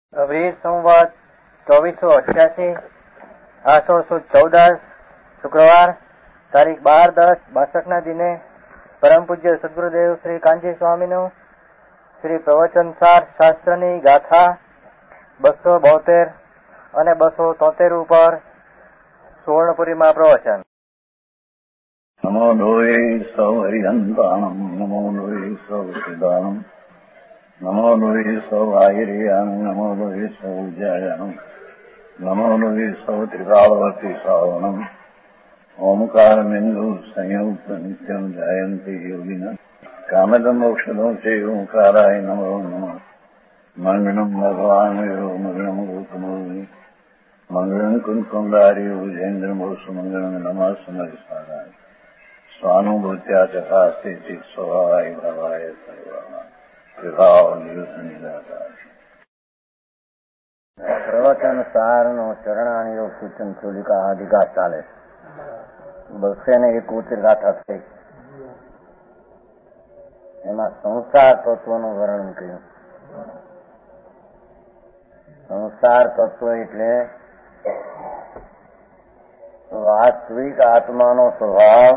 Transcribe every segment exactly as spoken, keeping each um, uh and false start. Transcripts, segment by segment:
અભરી સંવત ચોવીસો અઠ્યાસી આસો સુદ ચૌદસ શુક્રવાર તારીખ બાર દસ બાસઠના દિને પરમ પૂજ્ય સદગુરુદેવ શ્રી કાંચી સ્વામીનું શ્રી પ્રવચનસાર શાસ્ત્રની ગાથા બસો બોતેર અને બસો તોતેર ઉપર સુવર્ણપુરીમાં પ્રવચન. નમો લોહી સૌ હરિહંતાણમ નમો લોહી સૌ સિદ્ધાણમ નમો લોહી સૌ આયર્યાન નમો લોહી સૌ જયાનમ નમો લોહી સૌ ત્રિકાળવતી શ્રાવણમ ઓમકાર બિંદુ સંયુક્ત નિત્યમ જાયંતી યોગિના કામદમ મોક્ષદો છે ઓંકારાય નમો નમઃ. મંગળમ ભગવાન મંગળમ ગોતમોહિ મંગળમ કુંકુંડારી ઉજેન્દ્રમોસુ મંગળમ નમઃ સમરિસારાય સ્વાનુભૂત્યા ચકાસ્તે સ્વભાવાય ભાવાય સર્વા વિભાવ નિદાતા. પ્રવચન સારનો ચરણાની યોગ સૂચન ચોલિકા અધિકાર ચાલે બસે ને એકોતેર ગાથા થઈ. એમાં સંસાર તત્વનું વર્ણન કર્યું. સંસાર તત્વ એટલે વાસ્તવિક આત્માનો સ્વભાવ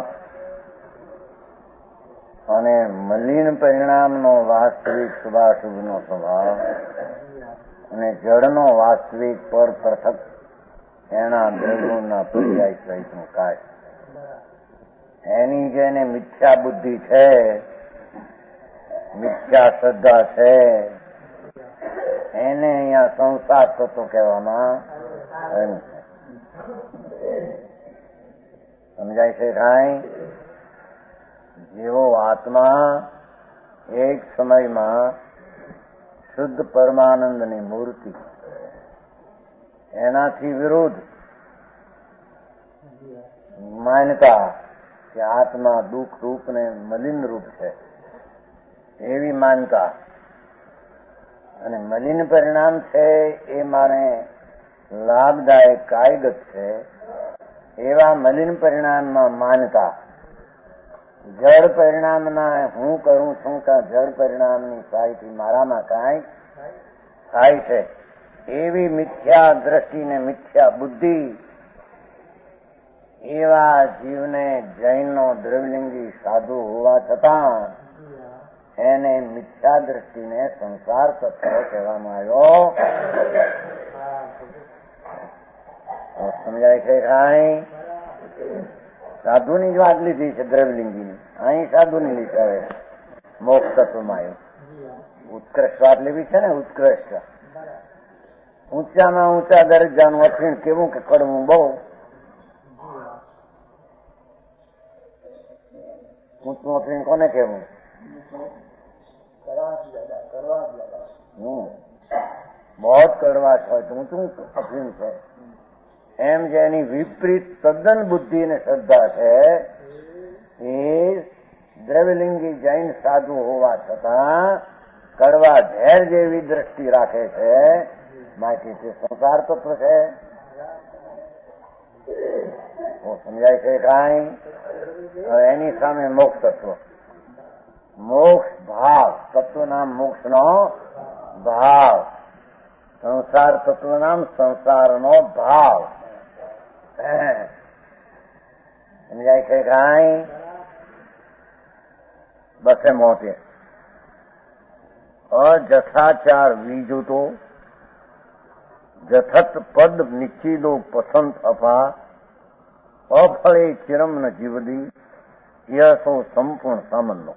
અને મલિન પરિણામનો વાસ્તવિક શુભાશુભનો સ્વભાવ અને જળનો વાસ્તવિક પર પૃથક એના દ્રવ્યોના પર્યાય સહિતનું કાર્ય. એની જેને મિથ્યા બુદ્ધિ છે, મિથ્યા શ્રદ્ધા છે, એને અહીંયા સંસાર તત્વ કહેવામાં આવ્યું છે. સમજાય છે કાંઈ? જેવો આત્મા એક સમયમાં શુદ્ધ પરમાનંદની મૂર્તિ, એનાથી વિરુદ્ધ માન્યતા કે આત્મા દુઃખ રૂપ ને મલિન રૂપ છે એવી માનતા અને મલિન પરિણામ છે એ મારે લાભદાયક કાયગત છે એવા મલિન પરિણામમાં માનતા, જળ પરિણામના હું કરું છું કે જળ પરિણામની સહાયથી મારામાં કાંઈ થાય છે એવી મિથ્યા દ્રષ્ટિ ને મિથ્યા બુદ્ધિ એવા જીવને જૈનનો દ્રવ્યલિંગી સાધુ હોવા છતાં એને મિથ્યા દ્રષ્ટિને સંસાર તત્વ કહેવામાં આવ્યો. સમજાય છે કાંઈ? સાધુની જ વાત લીધી છે દ્રવ્યલિંગીની, અહીં સાધુની લીધી હવે મોક્ષ તત્વમાં આવ્યું. ઉત્કૃષ્ટ વાત લેવી છે ને, ઉત્કૃષ્ટ ઊંચામાં ઊંચા દરજ્જાનું અફીણ કેવું કે કડવું બહુ. ઊંચું અફીણ કોને કેવું? બહુ કડવાશ હોય તો ઊંચું અફીણ છે. એમ જેની વિપરીત તદ્દન બુદ્ધિ અને શ્રદ્ધા છે એ દ્રવ્યલિંગી જૈન સાધુ હોવા છતાં કડવા ઝેર જેવી દ્રષ્ટિ રાખે છે, માટે તે સંસાર તત્વ છે. સમજાય છે કાંઈ? એની સામે મોક્ષ તત્વ, મોક્ષ ભાવ, તત્વ નામ મોક્ષ નો ભાવ, સંસાર તત્વ નામ સંસારનો ભાવ. સમજાય છે કાંઈ? બસે મોતે અજથાચાર વિજુતો જથત પદ નિશ્ચિદો પસંત અપા અફળે ચિરમ ન જીવદી યસો સંપૂર્ણ સામનો.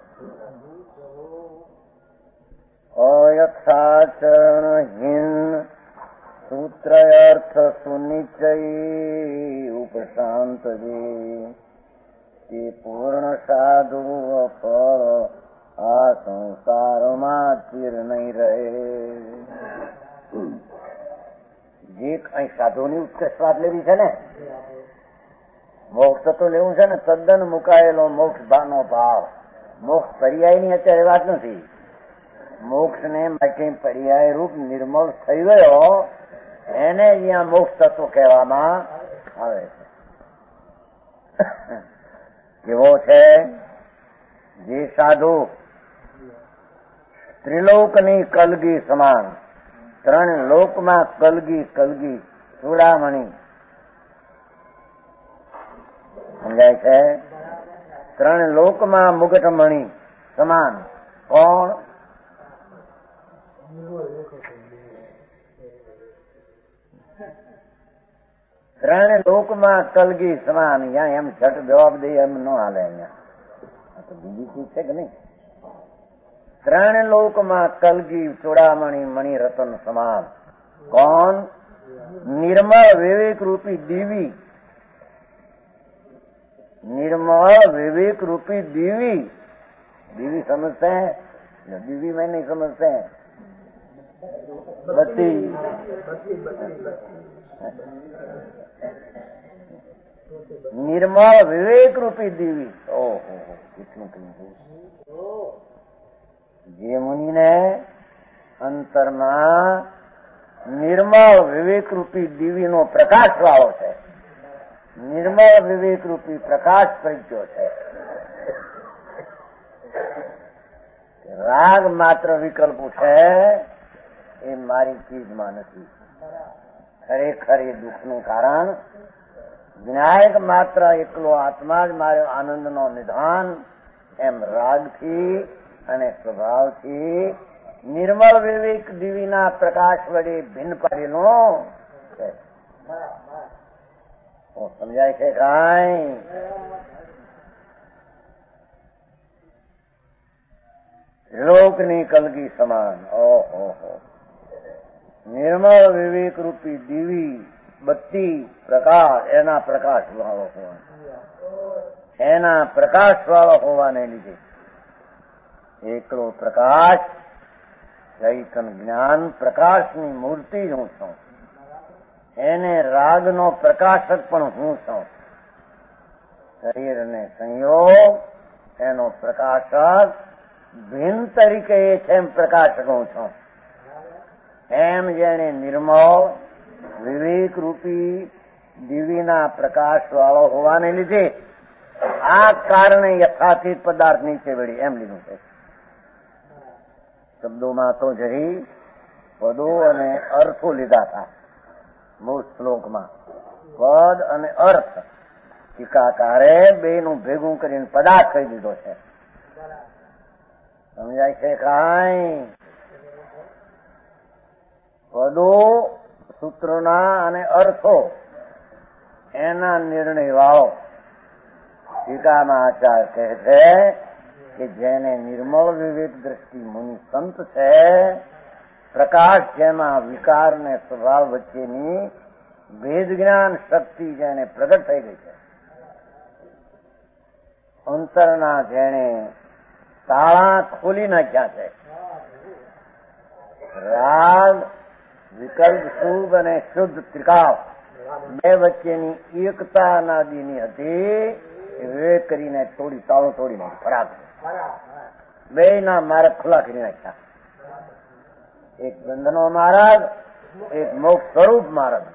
અયથાચરણહીન સૂત્રયર્થ સુનિશ્ચય ઉપશાંત તે પૂર્ણ સાધુ ફળ આ સંસારમાં ચિર નહીં રહે. જે કઈ સાધુની ઉત્કૃષ્ટ વાત લેવી છે ને, મોક્ષ તો લેવું છે ને, તદ્દન મુકાયેલો મોક્ષ નો ભાવ. મોક્ષ પર્યાયની અત્યારે વાત નથી. મોક્ષ ને માટે પર્યાય રૂપ નિર્મળ થઈ ગયો એને અહીંયા મોક્ષ તત્વ કહેવામાં આવે છે. કેવો છે? જે સાધુ ત્રિલોકની કલગી સમાન ત્રણ લોકમાં કલગી કલગી ચૂડામણી. સમજાય છે? ત્રણ લોકમાં મુગટમણી સમાન. કોણ? ત્રણ લોકમાં કલગી સમાન. અહીંયા એમ છઠ જવાબ દે એમ ન હાલે. અહીંયા તો બીજી ચીજ છે કે નહીં? ત્રણ લોકમાં કલગી ચૂડામણી મણિ રતન સમાન. કોણ? નિર્મળ વિવેક રૂપી દીવી. निर्मल विवेक रूपी दीवी. दीवी समझते हैं? दीवी में नहीं समझते हैं. बत्ती. निर्मल विवेक रूपी दीवी. ओहो कितनी कितनी. જે મુનિને અંતરમાં નિર્મળ વિવેક રૂપી દીવીનો પ્રકાશ વાળો છે, નિર્મળ વિવેક રૂપી પ્રકાશ પ્રજ્ઞો છે. રાગ માત્ર વિકલ્પ છે એ મારી ચીજમાં નથી. ખરેખર એ દુઃખનું કારણ વિનાયક માત્ર એકલો આત્મા જ મારો આનંદનો નિધાન એમ રાગથી અને સ્વભાવથી નિર્મળ વિવેક દીવીના પ્રકાશ વડે ભિન્ન પાડેલો છે. સમજાય છે કાંઈ? લોકની કલગી સમાન. ઓહો નિર્મળ વિવેક રૂપી દીવી બત્તી પ્રકાશ એના પ્રકાશ વાળો હોવા એના પ્રકાશ વાળો હોવાને લીધે એકલો પ્રકાશ ચૈતન જ્ઞાન પ્રકાશની મૂર્તિ જ હું છું. એને રાગનો પ્રકાશક પણ હું છું. શરીર અને સંયોગ એનો પ્રકાશક ભિન્ન તરીકે એ છે એમ પ્રકાશક હું છું. એમ જેને નિર્મળ વિવેક રૂપી દિવીના પ્રકાશ વાળો હોવાને લીધે આ કારણે યથાર્થિત પદાર્થ નીચે વળી એમ લીધું છે. શબ્દોમાં તો જરી પદો અને અર્થો લીધા હતા મૂળ શ્લોકમાં. પદ અને અર્થ ટીકાકારે બે નું ભેગું કરીને પદાર્થ કહી દીધો છે. સમજાય છે કાંઈ? પદો સૂત્રોના અને અર્થો એના નિર્ણય વાળો ટીકામાં આચાર્ય કહે છે કે જેને નિર્મળ વિવેક દ્રષ્ટિ મુનિ સંત છે, પ્રકાશ જેમાં વિકાર ને સ્વભાવ વચ્ચેની ભેદ જ્ઞાન શક્તિ જેને પ્રગટ થઈ ગઈ છે, અંતરના જેને તાળા ખોલી નાખ્યા છે, રાગ વિકલ્પ શુભ અને શુદ્ધ ત્રિકાળ બે વચ્ચેની એકતા અનાદિની હતી એ વિવેક કરીને તોડી તાળો તોડી નાખી. ફરાક બે ના માર્ગ ખુલ્લા કરી નાખ્યા. એક બંધનો માર્ગ, એક મોક્ષ સ્વરૂપ માર્ગ.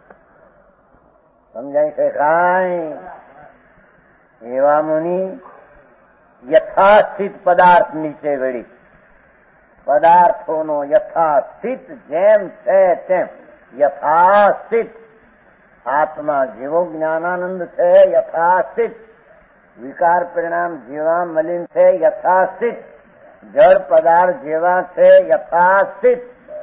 સમજાય છે કાંઈ? એવા મુનિ યથાસ્થિત પદાર્થ નીચે વળી પદાર્થોનો યથાસ્થિત જેમ છે તેમ યથાસ્થિત આત્મા જેવો જ્ઞાનાનંદ છે યથાસ્થિત, વિકાર પરિણામ જેવા મલિન છે યથાસ્થિત, જળ પદાર્થ જેવા છે યથાસ્થિત.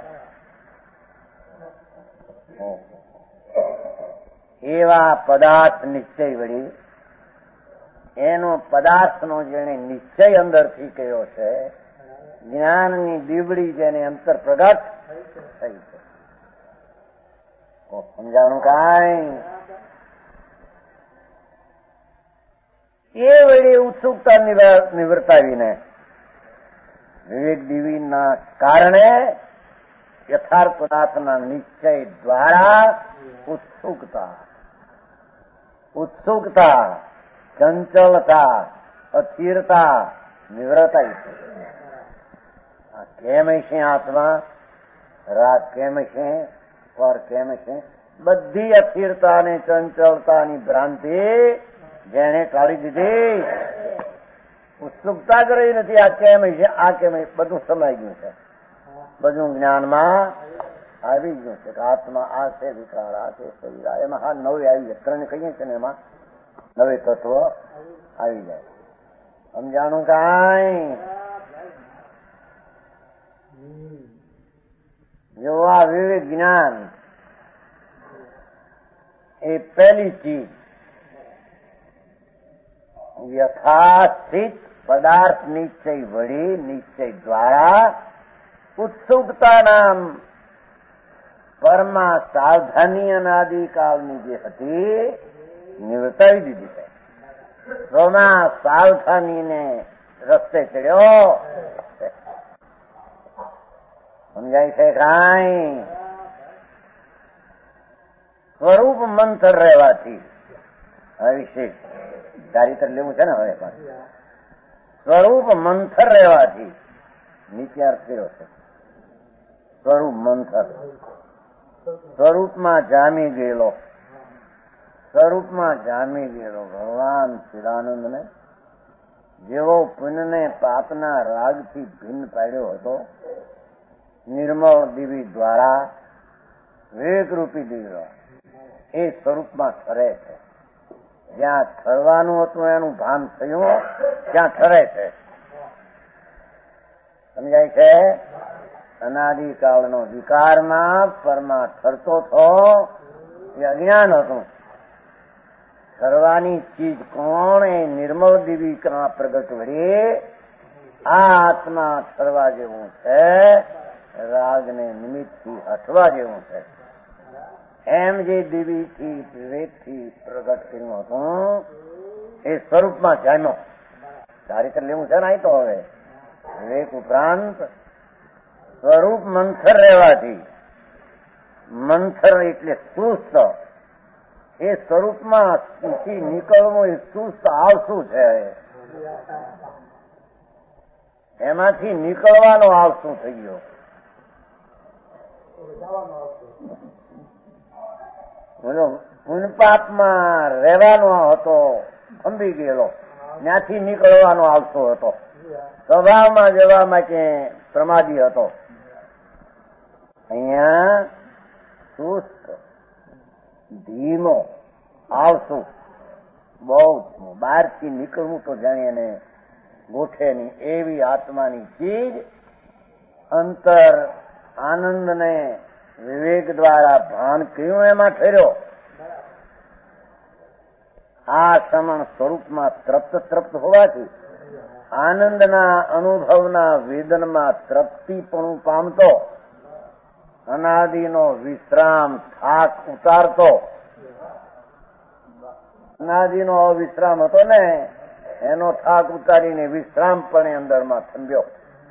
એવા પદાર્થ નિશ્ચય વળી એનો પદાર્થનો જેને નિશ્ચય અંદરથી કયો છે, જ્ઞાનની દીવડી જેને અંતર પ્રગટ થઈ છે. સમજાવવાનું કાંઈ? એ વળી ઉત્સુકતા નિવર્તાવીને વિવેક દીવીના કારણે યથાર્થ પદાર્થના નિશ્ચય દ્વારા ઉત્સુકતા ઉત્સુકતા ચંચલતા અસ્થિરતા નિવૃત્તાઈ છે. કેમ છે આત્મા? રાગ કેમ છે? પર કેમ છે? બધી અસ્થિરતા અને ચંચલતાની ભ્રાંતિ જેને કાઢી દીધી, ઉત્સુકતા જ રહી નથી. આ કેમ છે આ કેમ બધું સમાઈ ગયું છે. બધું જ્ઞાનમાં આવી ગયું છે કે આત્મા આ છે, વિકાર આ છે, શરીર આ, એમાં હા નવે આવી જાય. ત્રણ કહીએ છીએ ને એમાં નવે તત્વ આવી જાય. સમજાણું કાંઈ? જો આ વિવેક જ્ઞાન એ પહેલી ચીજ યથાસ્થિત પદાર્થ નિશ્ચય વળી નિશ્ચય દ્વારા ઉત્સુકતા નામ પરમા સાવધાની અનાદિકાળની જે હતી નિવર્તાવી દીધી છે. સોના સાવધાનીને રસ્તે ચડ્યો. સમજાય છે કાંઈ? સ્વરૂપ મંથર રહેવાથી હવે વિશેષ ચારિત્ર લેવું છે ને. હવે પણ સ્વરૂપ મંથર રહેવાથી નીચે અર્થ કર્યો છે. સ્વરૂપ મંથર, સ્વરૂપમાં જામી ગયેલો, સ્વરૂપમાં જામી ગયેલો ભગવાન ચિદાનંદને જેવો પુણ્યને પાપના રાગથી ભિન્ન પાડ્યો હતો, નિર્મળ દિવી દ્વારા વિવેકરૂપી દિવ્ય એ સ્વરૂપમાં ઠરે છે. જ્યાં ઠરવાનું હતું એનું ભાન થયું, ત્યાં ઠરે છે. સમજાય છે? અનાદિકાળનો વિકારમાં પરમાં ઠરતો થો એ અજ્ઞાન હતું. ઠરવાની ચીજ કોણ? એ નિર્મળ દિવ્યમાં પ્રગટ વળી આ આત્મા ઠરવા જેવું છે, રાગને નિમિત્તથી હટવા જેવું છે. એમ જે દિવ્યથી વિવેકથી પ્રગટ કર્યું હતું એ સ્વરૂપમાં જામ્યો. ચારિત્ર લેવું છે ને. અહીં તો હવે વિવેક ઉપરાંત સ્વરૂપ મંથર રહેવાથી, મંથર એટલે સુસ્ત, એ સ્વરૂપમાં નીકળવું એ સુસ્ત આવશું છે. એમાંથી નીકળવાનો આવશું થઈ ગયો. બોલો, પુણ્યપાપમાં રહેવાનો હતો, થંભી ગયેલો, ત્યાંથી નીકળવાનો આવતો હતો. સ્વભાવમાં જવા માટે પ્રમાદી હતો. અહીંયા સુસ્ત ધીમો આવશું, બહુ બહારથી નીકળવું તો જાણે એને ગોઠે નહીં એવી આત્માની ચીજ અંતર આનંદને વિવેક દ્વારા ભાન કર્યું એમાં ઠર્યો. આ સમણ સ્વરૂપમાં તૃપ્ત તૃપ્ત હોવાથી આનંદના અનુભવના વેદનમાં તૃપ્તિપણું પામતો, અનાદિનો વિશ્રામ થાક ઉતારતો. અનાદિનો અવિશ્રામ હતો ને, એનો થાક ઉતારીને વિશ્રામ પણ અંદરમાં થંભ્યો.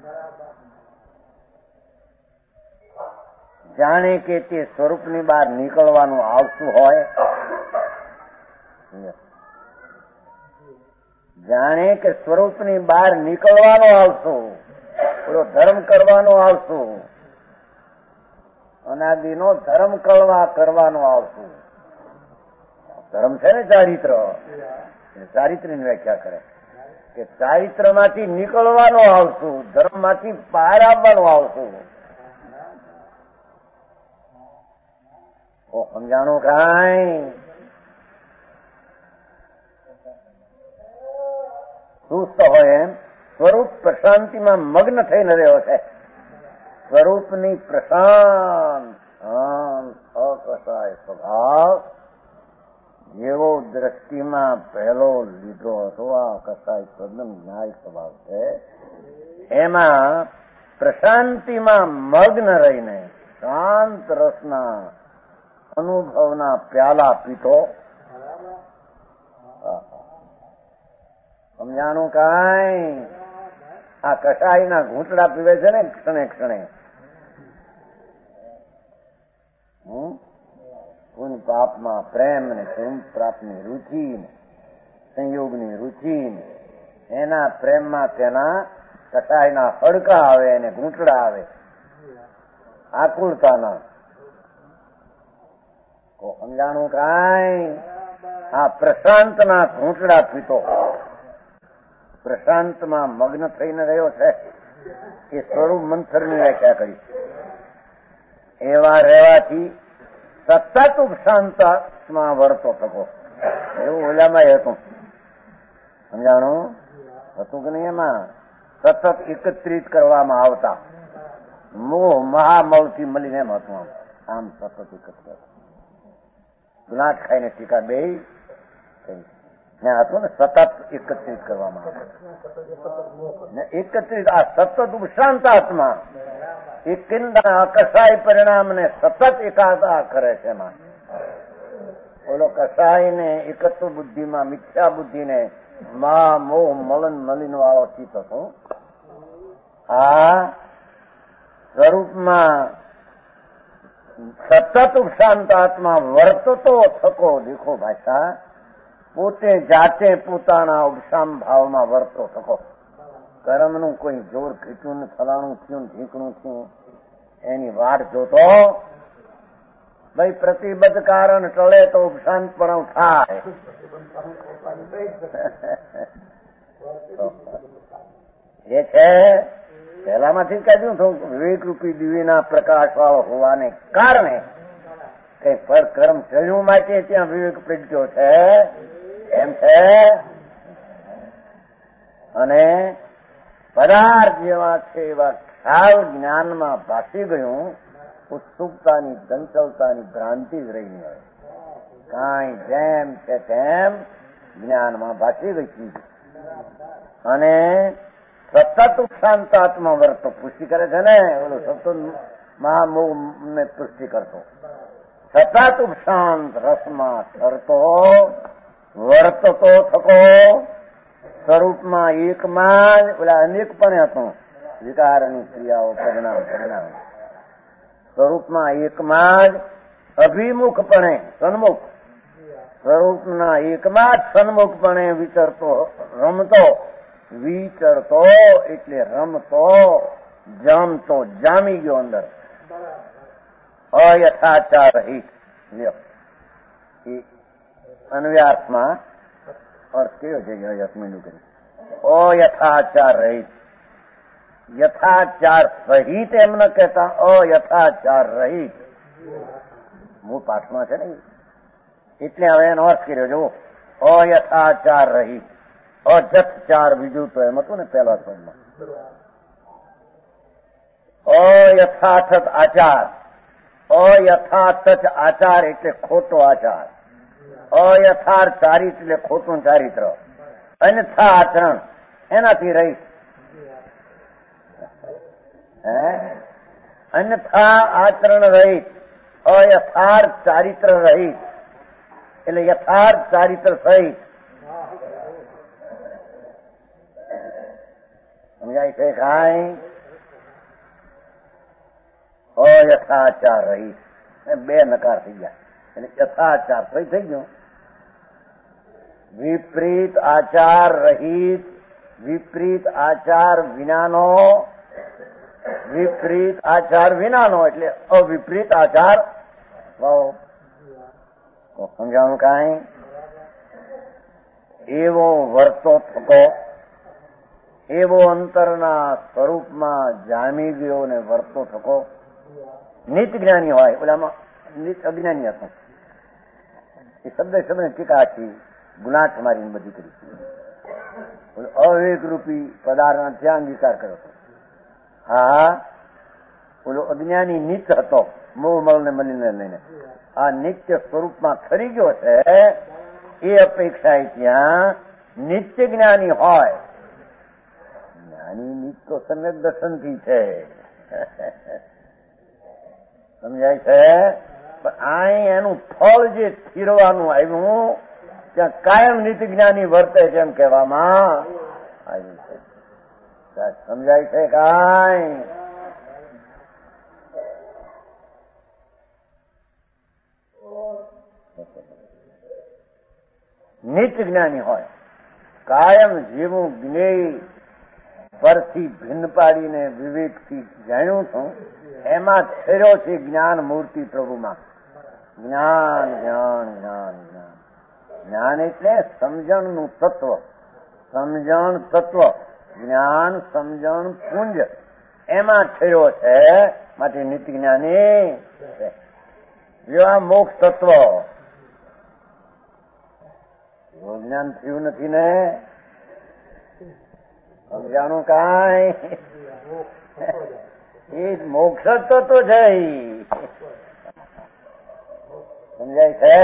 જાણે કે તે સ્વરૂપની બહાર નીકળવાનું આવતું હોય, જાણે કે સ્વરૂપની બહાર નીકળવાનો આવશું, પેલો ધર્મ કરવાનો આવશું, અનાદિનો ધર્મ કરવા કરવાનો આવશું. ધર્મ છે ને ચારિત્ર, ચારિત્રની વ્યાખ્યા કરે કે ચારિત્રમાંથી નીકળવાનો આવશું, ધર્મમાંથી બહાર આવવાનું આવશું. ઓ સમજાણું કાંઈ? સુસ્ત હોય એમ સ્વરૂપ પ્રશાંતિમાં મગ્ન થઈને રહ્યો છે. સ્વરૂપની પ્રશાંત અકસાય સ્વભાવ જેવો દ્રષ્ટિમાં પહેલો લીધો હતો, આ કસાય તદ્દન ન્યાય સ્વભાવ છે. એમાં પ્રશાંતિમાં મગ્ન રહીને શાંત રસના અનુભવના પ્યાલા પીતો. સમજાણું કાંઈ? આ કસાયના ઘૂંટડા પીવે છે ને ક્ષણે ક્ષણે. હમ પુણ્ય પાપમાં પ્રેમ ને પ્રેમ પ્રાપ્તની રુચિ, સંયોગની રુચિ, એના પ્રેમમાં તેના કસાયના હડકા આવે અને ઘૂંટડા આવે, આકુળતાના. સમજાણું કાંઈ? આ પ્રશાંતના ઘૂંટડા પીતો, પ્રશાંતમાં મગ્ન થઈને રહ્યો છે. એ સ્વરૂપ મંથરની વ્યાખ્યા કરી. એવા રહેવાથી સતત ઉપશાંતમાં વર્તો થકો. એવું ઓલામાં હતું, સમજાણું હતું કે નહીં? એમાં સતત એકત્રિત કરવામાં આવતા મોહ મહામૌથી મળીને એમ હતું. આમ આમ સતત એકત્રિત ગુલાટ ખાઈને ટીકા બે હતું ને, સતત એકત્રિત કરવામાં આવે ને. એકત્રિત આ સતત ઉપશાંત આત્મા એક કસાય પરિણામને સતત એકાદા કરે છે. એમાં ઓલો કસાય ને એકત્વ બુદ્ધિમાં મિથ્યા બુદ્ધિને મા મોહ મલન મલિન વાળો ચિત્ત હતો. આ સ્વરૂપમાં સતત ઉપશાંત આત્મા વર્તતો થકો દેખો ભાષા પોતે જાતે પોતાના ઉપશામ ભાવમાં વર્તો થકો. કર્મનું કોઈ જોર ખીચું ને ફલાણું થયું ઢીકણું થયું એની વાટ જોતો ભાઈ પ્રતિબદ્ધ કારણ ટળે તો ઉપશાંત પણ થાય. એ છે પહેલામાંથી કહ્યું હતું વિવેક રૂપી દિવ્યના પ્રકાશ વાળો હોવાને કારણે કઈ પર કર્મ ચડ્યું માટે ત્યાં વિવેક પ્રગટ્યો છે એમ છે. અને પદાર્થ જેવા છે એવા ખ્યાલ જ્ઞાનમાં ભાસી ગયું. ઉત્સુકતાની ચંચલતાની ભ્રાંતિ જ રહી નહીં હોય. કાંઈ જેમ છે તેમ જ્ઞાનમાં ભાસી ગઈ ચીજ. અને સતત ઉપશાંતાત્મા વર્તો પુષ્ટિ કરે છે ને, ઓલો સતત મહામોહ ને પુષ્ટિ કરતો સતત ઉપશાંત રસમાં સરતો વર્તતો થકો. સ્વરૂપમાં એકમાં જ ઓલા અનેકપણે હતો વિકારની ક્રિયાઓ પરિણામ પરિણામ સ્વરૂપમાં એકમાં જ અભિમુખપણે સન્મુખ સ્વરૂપના એકમાં જ સન્મુખપણે વિચરતો રમતો વિચરતો એટલે રમતો જમતો જામી ગયો અંદર. અયથાચાર રહિત અન્વ્યાસમાં અર્થ કેવો છે? યથમીનું કરી અયથાચાર રહિત. યથાચાર સહિત એમ ન કહેતા અયથાચાર રહિત. મૂળ પાઠમાં છે ને, એટલે હવે એનો અર્થ કર્યો જો અયથાચાર રહિત. અજથચાર બીજું તો એમ હતું ને પહેલા પદમાં. અયથાર્થ આચાર. અયથાર્થ આચાર એટલે ખોટો આચાર. અયથાર્થ ચારિત્ર એટલે ખોટું ચારિત્ર. અન્યથા આચરણ એનાથી રહી. હે અન્યથા આચરણ રહિત, અયથાર્થ ચારિત્ર રહિત એટલે યથાર્થ ચારિત્ર સહિત. સમજાય છે કાંઈ? અયથાચાર રહિત બે નકાર થઈ ગયા એટલે યથાચાર સહી થઈ ગયું. વિપરીત આચાર રહિત. વિપરીત આચાર વિનાનો. વિપરીત આચાર વિનાનો એટલે અવિપરીત આચાર. સમજાણું કાંઈ? એવો વર્તો થકો, એવો અંતરના સ્વરૂપમાં જામી ગયો ને વર્તો થકો. નિત જ્ઞાની હોય, ઓલામાં નિત અજ્ઞાની હતો. એ શબ્દ શબ્દ ટીકા હતી, ગુનાટ મારીને બધી કરી. અવિવેક રૂપી પદાર્થ ત્યાં અંગીકાર કર્યો હતો. હા, ઓલો અજ્ઞાની નિત હતો, મોહ મલ ને મળીને લઈને. આ નિત્ય સ્વરૂપમાં ખરી ગયો છે. એ અપેક્ષા ત્યાં નિત્ય જ્ઞાની હોય. જ્ઞાની નિત તો સમ્યક દર્શનથી છે, સમજાય છે? પણ અહીં એનું ફળ જે ફીરવાનું આવ્યું ત્યાં કાયમ નીતિ જ્ઞાની વર્તે છે એમ કહેવામાં આવ્યું છે. સમજાય છે કાંઈ? નિત્ય જ્ઞાની હોય, કાયમ જેવું જ્ઞેય પરથી ભિન્ન પાડીને વિવેકથી જાણ્યું છું એમાં થયો છે જ્ઞાન મૂર્તિ પ્રભુમાં. જ્ઞાન જ્ઞાન જ્ઞાન જ્ઞાન જ્ઞાન એટલે સમજણનું તત્વ. સમજણ તત્વ જ્ઞાન સમજણ પુંજ એમાં ઠર્યો છે. માટે નીતિ જ્ઞાની જો આ મોક્ષ તત્વ જ્ઞાન થયું નથી ને સમજાણું કાંઈ એ મોક્ષ તત્વ છે. સમજાય છે?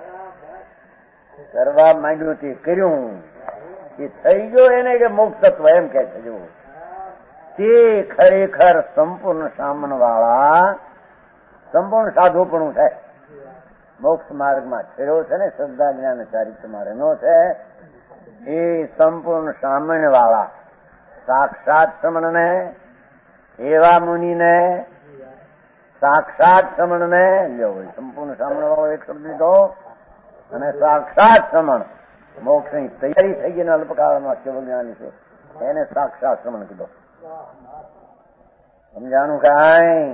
કરવા માંડ્યું તે કર્યું એ થઈ ગયો એને કે મોક્ષ તત્વ એમ કે છે. જો તે ખરેખર સંપૂર્ણ સામન વાળા સંપૂર્ણ સાધુપણું છે. મોક્ષ માર્ગમાં ઠેરો છે ને શ્રદ્ધા જ્ઞાન ચારિત્રમાં રહેનો છે એ સંપૂર્ણ સામન વાળા સાક્ષાત સમણ ને એવા મુનિને સાક્ષાત સમણ ને જો સંપૂર્ણ સામણ વાળો એક શબ્દ લીધો અને સાક્ષાત સમણ મોક્ષની તૈયારી થઈ ગઈ ને અલ્પકાળમાં કેવળ જ્ઞાની છે એને સાક્ષાત સમણ કીધો. સમજાણું કાંઈ?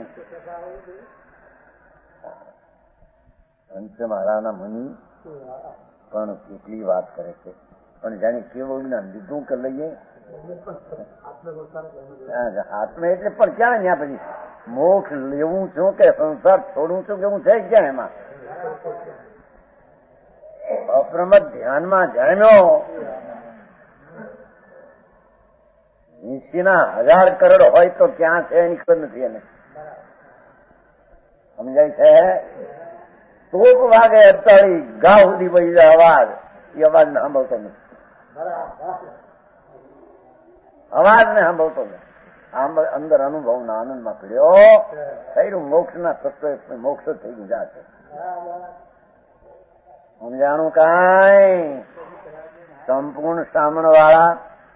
પંચમહારાના મુનિ પણ કેટલી વાત કરે છે પણ જાણે કેવું જ્ઞાન લીધું કે લઈએ હાથમાં એટલે પણ ક્યાં ત્યાં પછી મોક્ષ લેવું છું કે સંસાર છોડવું છું કે હું છે ક્યાં એમાં અપ્રમદ ધ્યાનમાં જામ્યો નીચેના હજાર કરોડ હોય તો ક્યાં છે એની ખબર નથી એને. સમજાય છે? તોપ વાગે અડતાળી ગા સુધી પડી જાય અવાજ એ અવાજ ને સાંભળતો નથી. અવાજ ને સાંભળતો નથી. અંદર અનુભવ ના આનંદમાં પડ્યો થયું મોક્ષ ના તત્વ મોક્ષ થઈ ગયું જાતે. સમજાણું કાંઈ? સંપૂર્ણ સામણ વાળા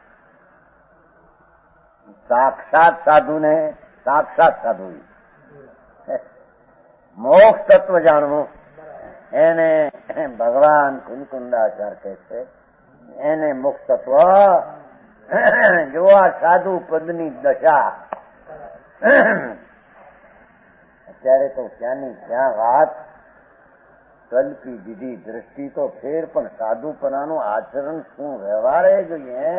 સાક્ષાત સાધુ ને સાક્ષાત સાધુ મોક્ષ તત્વ જાણવું એને ભગવાન કુંકુંડાચાર કહે છે. એને મોક્ષ તત્વ જો આ સાધુ પદની દશા અત્યારે તો ક્યાંની ક્યાં વાત કલ્પી દીધી દ્રષ્ટિ તો ફેર પણ સાધુપણાનું આચરણ શું વ્યવહારે જોઈએ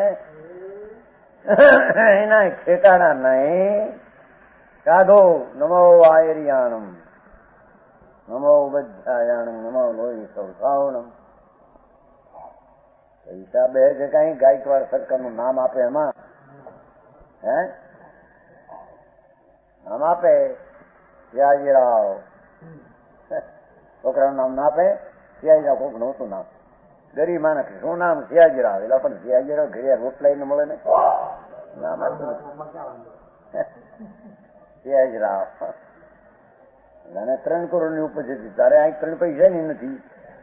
એના ઠેકાણા નહીં. સાધો નમો આયરિયાણમ નમો બધાયાણમ નમો લોહી સૌભાવણમ પૈસા બે કે કઈ ગાયકવાડ સરકારનું નામ આપે એમાં હે નામ આપે સિયાજીરાવ છોકરાનું નામ ના આપે સિયાજીરાવ કોક નહોતું નામ ગરીબ માણસ શું નામ સિયાજીરાવ એટલે પણ સિયાજીરાવ ઘરે રોટલાઈ ને મળે ને નામ આપ્યું સિયાજીરાવ અને ત્રણ કરોડ ની ઉપજ હતી તારે અહીં ત્રણ પૈસા ની નથી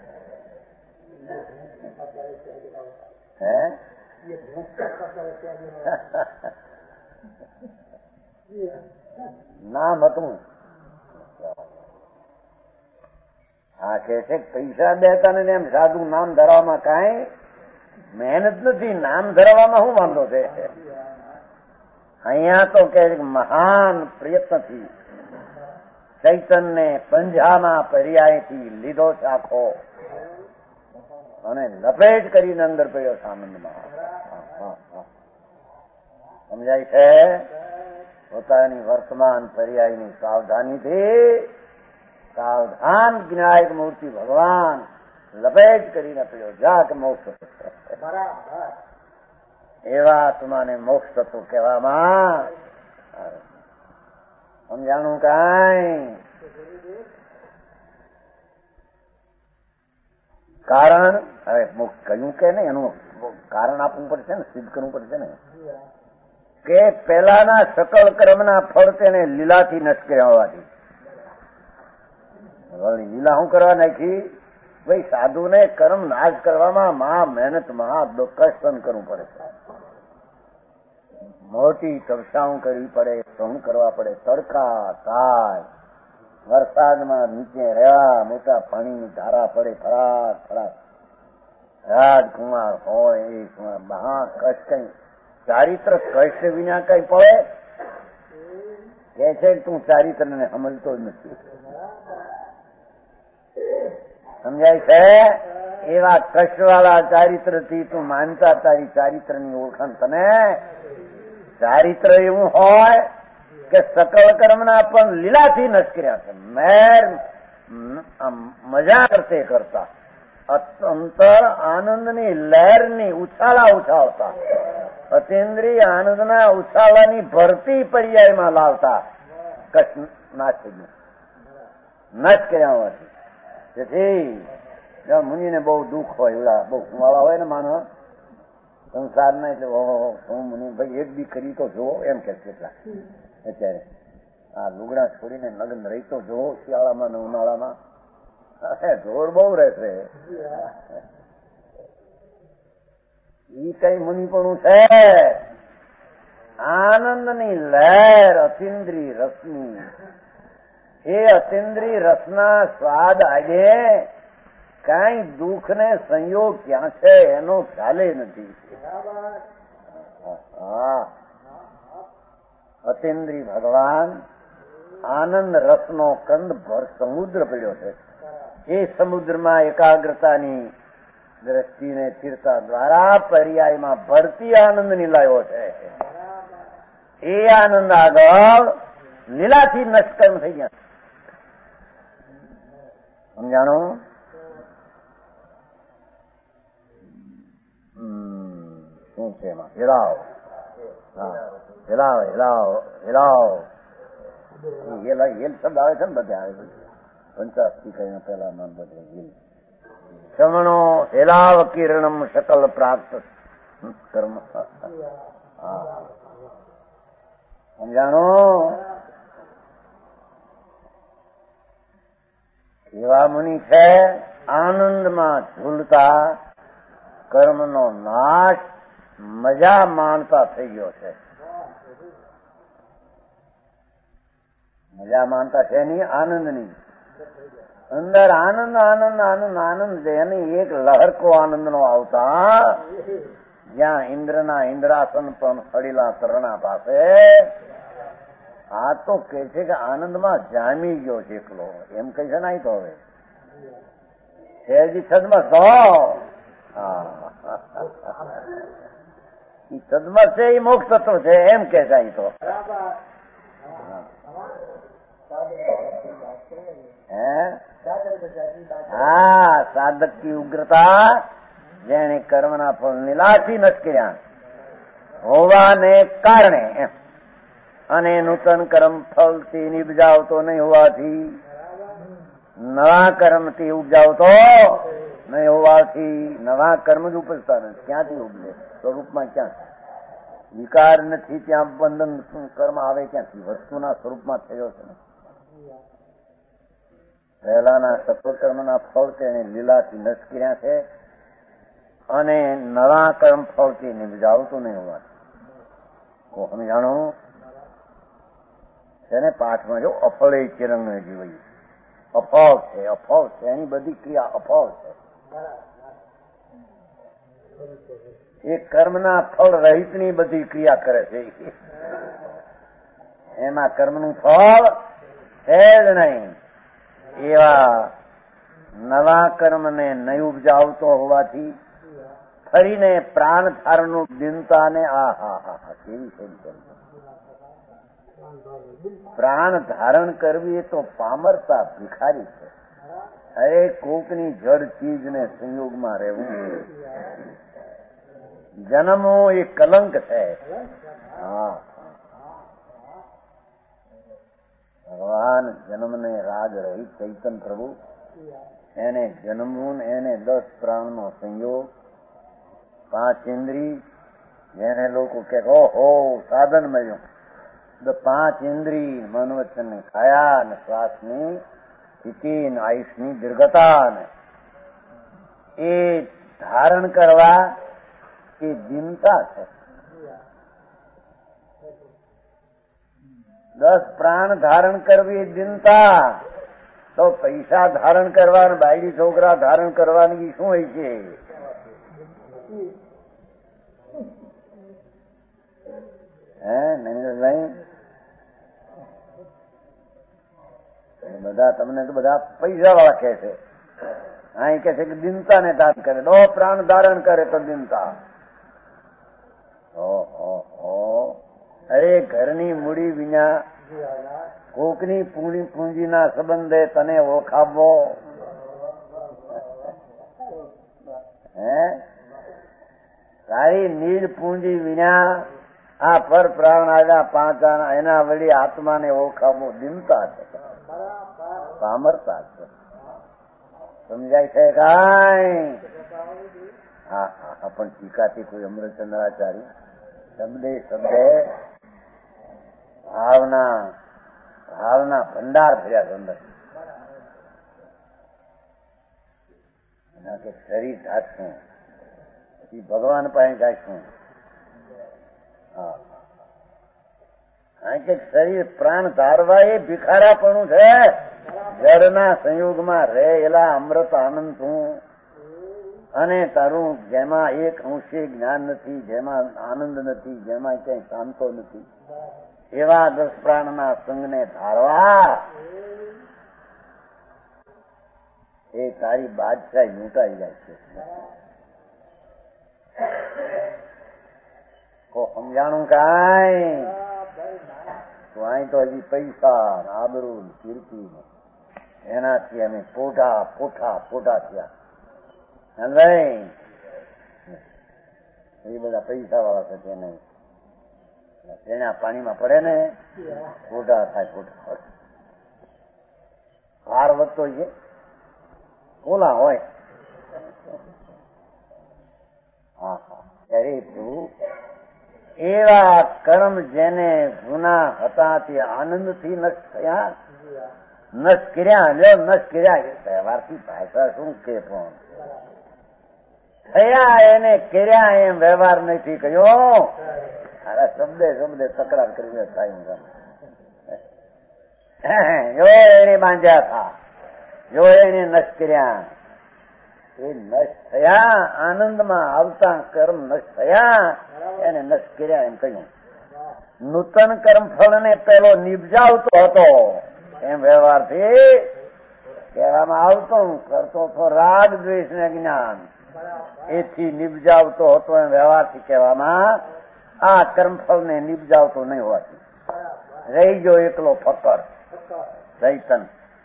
હે નામ હતું. હા કે છે પૈસા દેતા ને એમ સાધુ નામ ધરવામાં કાંઈ મહેનત નથી. નામ ધરવામાં શું વાંધો છે? અહીંયા તો કે મહાન પ્રયત્નથી ચૈતન્ય પંજામાં પર્યાયથી લીધો ચાખો અને લપેટ કરીને અંદર પડ્યો સામંદમાં. સમજાય છે? પોતાની વર્તમાન પર્યાયની સાવધાનીથી સાવધાન જ્ઞાયક મૂર્તિ ભગવાન લપેટ કરીને પડ્યો જા કે મોક્ષ એવા આત્માને મોક્ષ તત્વ કહેવામાં. સમજાણું કાંઈ? કારણ હવે કહ્યું કે ને એનું કારણ આપવું પડશે ને સિદ્ધ કરવું પડશે ને કે પેલાના સકળ કર્મના ફળ તેને લીલાથી નષ્ટ કર્યા હોવાથી લીલા શું કરવા નાખી ભાઈ સાધુને કર્મ નાશ કરવામાં મહા મહેનત મહા કષ્ટ કરવું પડે છે. મોટી તપસાઓ કરવી પડે સહન કરવા પડે તડકા તાય વરસાદમાં નીચે રહ્યા મોટા પાણીની ધારા પડે ફરાક ફરાક રાજકુમાર હોય એ મહા કષ્ટ કઈ ચારિત્ર કષ્ટ વિના કઈ પડે કે છે તું ચારિત્ર ને સમજતો જ નથી. સમજાય છે? એવા કષ્ટવાળા ચારિત્ર થી તું માનતા તારી ચારિત્ર ની ઓળખાણ તને ચારિત્ર એવું હોય કે સકલ કર્મના પણ લીલાથી નષ્ટ કર્યા છે. મેર મજા કરતે કરતા અંતર આનંદની લહેરની ઉછાળા ઉછાળતા, અતિન્દ્રિય આનંદના ઉછાળાની ભરતી પર્યાયમાં લાવતા કચ્છ નાશ નષ્ટ કર્યા હોવાથી. તેથી મુનિને બહુ દુઃખ હોય, એવડા બહુ વાળા હોય ને માનો સંસારના, એટલે ઓહો હું મુનિ ભાઈ એક દી કરી તો જોવો એમ કે કેટલા અત્યારે આ લુગડા છોડીને લગ્ન રહી તો જોવો શિયાળામાં ને ઉનાળામાં. જોર બહુ રહેશે. ઈ કઈ મુનિપણું છે? આનંદની લહેર અતિન્દ્રિય રસની. એ અતિન્દ્રિય રસના સ્વાદ આજે કઈ દુઃખ ને સંયોગ ક્યાં છે એનો ખ્યાલે નથી. હા, અતિન્દ્રિય ભગવાન આનંદ રસનો કંદ ભર સમુદ્ર પડ્યો છે. એ સમુદ્રમાં એકાગ્રતાની દ્રષ્ટિને તીર્થા દ્વારા પર્યાયમાં ભરતી આનંદની લાવ્યો છે. એ આનંદ આગળ લીલાથી નષ્કર્મ થઈ ગયા. સમજાણો? શું છે એમાં? હિલાવ, હિલાવ હિલાવ હિલાવ હેલ શબ્દ આવે છે ને બધે આવે. પંચાસ્તી કઈ પેલા નામ બધે હિલ શ્રવણો હેલાવ કિરણમ સકલ પ્રાપ્ત કર્મ. સમજાણો? એવા મુનિ છે આનંદમાં ઝૂલતા કર્મનો નાશ મજા માણતા થઈ ગયો છે. મજા માનતા છે ની આનંદની અંદર આનંદ આનંદ આનંદ આનંદ એની એક લહરકો આનંદ નો આવતા, જ્યાં ઇન્દ્રના ઇન્દ્રાસન પણ સડીલા તરણા પાસે. આ તો કે છે કે આનંદમાં જામી ગયો છે એકલો, એમ કહી છે ને. તો હવે છેજી છદમાં તો છદમાં છે એ મોક્ષ તત્વ છે એમ કે છે. તો હા, સાધક की ઉગ્રતા જેને કર્મના ફળ નીલાથી નષ્ટ કર્યા હોવાને કારણે એમ, અને નૂતન કર્મ ફળથી નિપજાવતો નહીં હોવાથી, નવા કર્મથી ઉપજાવતો નહીં હોવાથી, નવા કર્મ જ ઉપજતા નથી. ક્યાંથી ઉપજે? સ્વરૂપમાં ક્યાં? વિકાર નથી ત્યાં બંધન કર્મ આવે ક્યાંથી? વસ્તુના સ્વરૂપમાં થયો છે. પહેલાના સત્વકર્મના ફળ તેને લીલાથી નષ્ટ કર્યા છે, અને નવા કર્મ ફળથી નિપજાવતું નહીં હોવાથી. સમજાણો? તેને પાઠમાં જો અફળે ચિરંગ જીવાય, અફળ છે, અફળ છે, એની બધી ક્રિયા અફળ છે. એ કર્મના ફળ રહિતની બધી ક્રિયા કરે છે. એમાં કર્મનું ફળ છે જ નહીં. એવા નવા કર્મને નહીં ઉપજાવતો હોવાથી ફરીને પ્રાણ ધારણનું દિનતા ને આ હા હા હા કેવી છે. પ્રાણ ધારણ કરવી એ તો પામરતા ભિખારી છે. અરે કોકની જડ ચીજ ને સંયોગમાં રહેવું, જન્મો એ કલંક છે. હા, ભગવાન જન્મને રાગ રહિત ચૈતન પ્રભુ એને જન્મવું, એને દસ પ્રાણનો સંયોગ, પાંચ ઇન્દ્રિય, જેને લોકો કે ઓહો સાધન મળ્યું. પાંચ ઇન્દ્રિય મન વચન ને કાયા ને શ્વાસની સ્થિતિ ને આયુષની દીર્ઘતા ને એ ધારણ કરવા એ દિનતા છે. દસ પ્રાણ ધારણ કરવી દિનતા. તો પૈસા ધારણ કરવા, બાયડી છોકરા ધારણ કરવાની શું હોય છે? હે નરેન્દ્રભાઈ, બધા તમને તો બધા પૈસા વાળા કહે છે. અહીં કે છે કે દિનતા ને ધારણ કરે, દો પ્રાણ ધારણ કરે તો દિનતા. અરે ઘરની મૂડી વિના કોકની પૂણી પૂંજીના સંબંધે તને ઓળખાવો હે તારી નીલ પૂંજી વિના આ પર પ્રાણ આવ્યા પાંચ એના વળી આત્માને ઓળખાવો દિનતા છે, સામરતા છે. સમજાય છે કાંઈ? હા હા પણ ટીકાથી કોઈ અમૃતચંદ્રાચાર્ય શબ્દે શબ્દે ભાવના ભાવના ભંડાર થયા અંદર એના કે શરીર ધારશું પછી ભગવાન પાસે જાશું. હા કે શરીર પ્રાણ ધારવા એ ભિખારાપણું છે. જળના સંયોગમાં રહેલા અમૃત આનંદ છું અને તારું જેમાં એક અંશે જ્ઞાન નથી, જેમાં આનંદ નથી, જેમાં ક્યાંય શાંતો નથી, એવા દસ પ્રાણના સંગને ધારવા એ તારી બાદશાહી લૂંટાઈ જાય છે. કો સમજાણું કાંઈ? તો અહીં તો હજી પૈસા આબરૂ કીર્તિ એનાથી અમે પોઢા પોઠા પોઢા થયા. એ બધા પૈસા વાળા છે તેને તેના પાણીમાં પડે ને પોઢા થાય. પોઢા ભાર વધતો છે ઓલા હોય. હા હા અરે તું એવા કર્મ જેને ગુના હતા તે આનંદથી નષ્ટ થયા, નષ્ટ કર્યા લ્યો નષ્ટ કર્યા તહેવારથી ભાષા શું કે પણ થયા એને કર્યા એમ વ્યવહાર નથી કયો. અરે શબ્દે શબ્દે તકરાર કરીને થાય જો એને બાંધ્યા હતા, જો એને નષ્ટ કર્યા એ નષ્ટ થયા. આનંદમાં આવતા કર્મ નષ્ટ થયા એને નષ્ટ કર્યા એમ કહ્યું. નૂતન કર્મ ફળ ને પેલો નિપજાવતો હતો એમ વ્યવહારથી કહેવામાં આવતો. કરતો તો રાગ દ્વેષ ને જ્ઞાન એથી નિપજાવતો હતો એમ વ્યવહારથી કહેવામાં આ કર્મફળ ને નિપજાવતો નહીં હોવાથી રહી ગયો એકલો ફકર ચૈતન.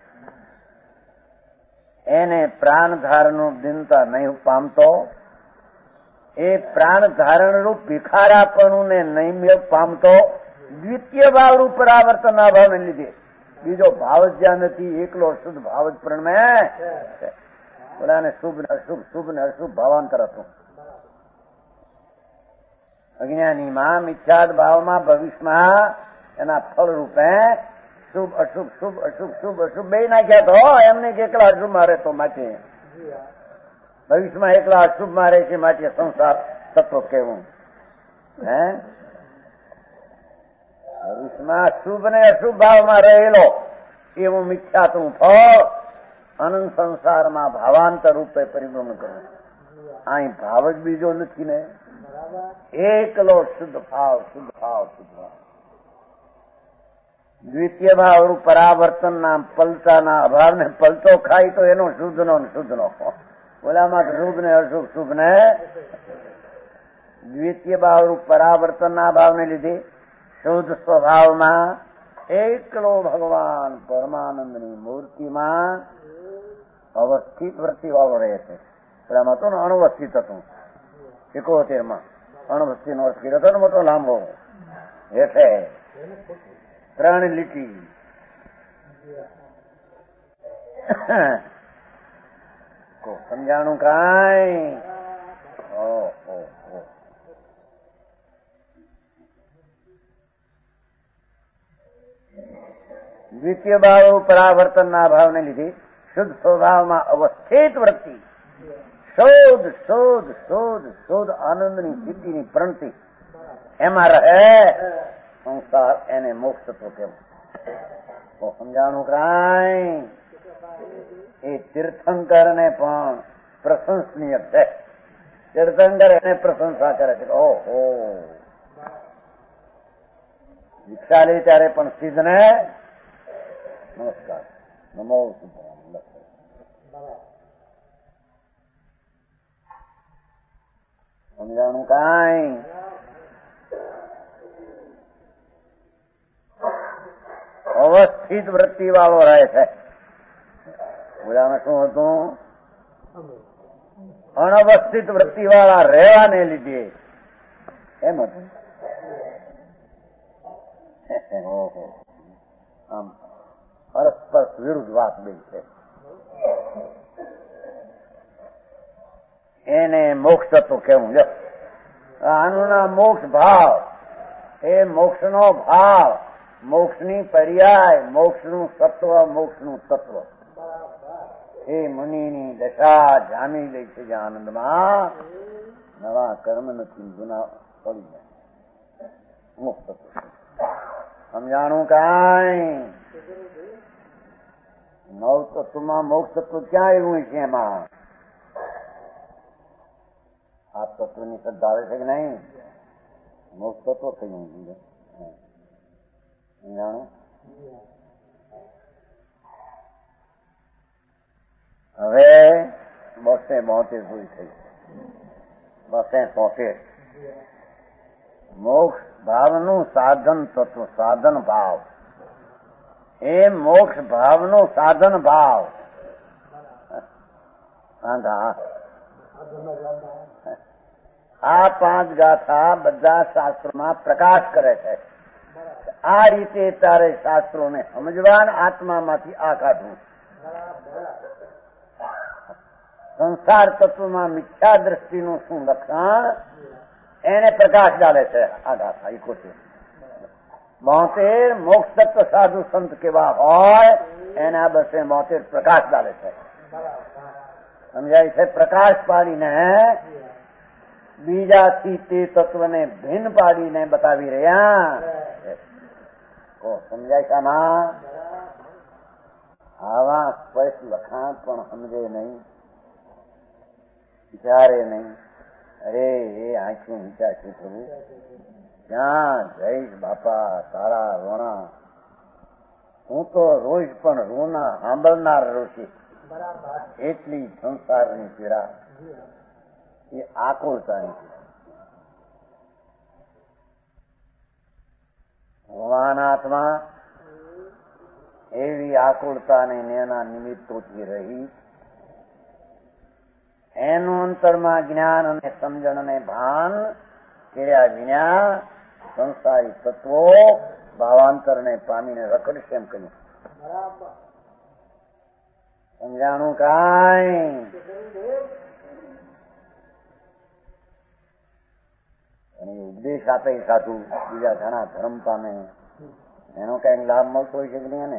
એને પ્રાણ ધારણનું દિનતા નહીં પામતો. એ પ્રાણ ધારણ રૂપ ભિખારાપણું ને નહીં મેળ પામતો. દ્વિતીય ભાવ રૂપ પરાવર્તન ના ભાવને લીધે બીજો ભાવ જ જ્યાં નથી, એકલો શુદ્ધ ભાવ જ પ્રણમે. બોલાને શુભ ને અશુભ, શુભ ને અશુભ ભાવાંતર હતું. અજ્ઞાનીમાં મિથ્યાદ ભાવમાં ભવિષ્યમાં એના ફળ રૂપે શુભ અશુભ શુભ અશુભ શુભ અશુભ બે નાખ્યા તો એમને એકલા અશુભ મારે તો માટે ભવિષ્યમાં એકલા અશુભ મારે છે માટે સંસાર તત્વ કેવું હે. ભવિષ્યમાં શુભ ને અશુભ ભાવમાં રહેલો એવું મિથ્યાતું ફળ અનંત સંસારમાં ભાવાંતર રૂપે પરિભ્રમણ કરવું. અહીં ભાવ જ બીજો નથી ને, એકલો શુદ્ધ ભાવ શુદ્ધ ભાવ શુદ્ધ ભાવ. દ્વિતીય ભાવ રૂપ પરાવર્તન ના પલટાના અભાવને પલટો ખાય તો એનો શુદ્ધ નો શુદ્ધ નો ઓલામાં શુભ ને અશુભ શુભ ને દ્વિતીય ભાવ રૂપ પરાવર્તન ના ભાવને લીધે શુદ્ધ સ્વભાવમાં એકલો ભગવાન પરમાનંદની મૂર્તિમાં અવસ્થિત વૃત્તિ વાળો રહે છે. પેલામાં તો અણવસ્થિત હતું એકોતેર માં અણવસ્થિત નો અર્થ કર્યો હતો ને મોટો લાંબો હેઠે ત્રણ લીટી. સમજાણું કાંઈ? દ્વિતીય ભાવ પરાવર્તનના ભાવને લીધે શુદ્ધ સ્વભાવમાં અવસ્થિત વૃત્તિ શોધ શોધ શોધ શોધ આનંદની સ્થિતિની પ્રણતિ એમાં રહે સંસાર એને મોક્ષ તો કેવું. તો સમજાણું કાંઈ? એ તીર્થંકર ને પણ પ્રશંસનીય છે. તીર્થંકર એને પ્રશંસા કરે છે. ઓહો દીક્ષા લે ત્યારે પણ સિદ્ધ ને નમસ્કાર નમો સમજાણું કાંઈ? અવસ્થિત વૃત્તિ વાળો રહે છે. ઓલામાં શું હતું? અનવસ્થિત વૃત્તિ વાળા રહેવાને લીધે એમ હતું. આમ પરસ્પર વિરુદ્ધ વાત બે છે. એને મોક્ષ તત્વ કેવું લ્યો. આનું નામ મોક્ષ ભાવ. એ મોક્ષનો ભાવ, મોક્ષની પર્યાય, મોક્ષનું સત્વ, મોક્ષનું તત્વ. એ મુનિની દશા જામી ગઈ છે જે આનંદમાં નવા કર્મ નથી, ગુના પડી જાય. મોક્ષ તત્વ સમજાણું કાંઈ? નવ તત્વમાં મોક્ષ તત્વ ક્યાં એવું છે? એમાં આ તત્વની શ્રદ્ધા આવે છે કે નહીં? મોક્ષ તત્વ થયું સમજાણું? હવે બસે બોતેર પૂરી થઈ. બસે તોતેર મોક્ષ ભાવનું સાધન તત્વ, સાધન ભાવ. એ મોક્ષ ભાવનું સાધન ભાવ. આ પાંચ ગાથા બધા શાસ્ત્રોમાં પ્રકાશ કરે છે. આ રીતે તારે શાસ્ત્રોને સમજવાન, આત્મામાંથી આ કાઢવું. સંસાર તત્વમાં મિથ્યા દ્રષ્ટિનું શું લક્ષણ, એને પ્રકાશ ડાલે છે આ ગાથા. ઇકોતેર બોતેર મોક્ષ તત્વ સાધુ સંત કેવા હોય એના બસે બોતેર પ્રકાશ ડાલે છે. સમજાય છે? પ્રકાશ પાડીને બીજાથી તે તત્વને ભિન્ન પાડીને બતાવી રહ્યા. સમજાય છે? આમાં આવા સ્પષ્ટ લખાણ પણ સમજે નહીં, વિચારે નહીં. અરે એ આંખું વિચારશું પ્રભુ, ક્યાં જઈશ બાપા તારા રોણા? હું તો રોજ પણ રોના સાંભળનાર રોશી. એટલી સંસારની પીડા એ આકુળતાની પીડા. ભગવાન આત્મા એવી આકુળતાને એના નિમિત્તોથી રહી, એનું અંતરમાં જ્ઞાન અને સમજણ અને ભાન કર્યા વિના સંસારી તત્વો ભાવાંતરને પામીને રખડશે એમ કહ્યું. સમજાણું કાંઈ? અને ઉપદેશ આપે સાધુ બીજા ઘણા ધર્મ પામે, એનો કઈક લાભ મળતો હોય છે કે નહીં? ને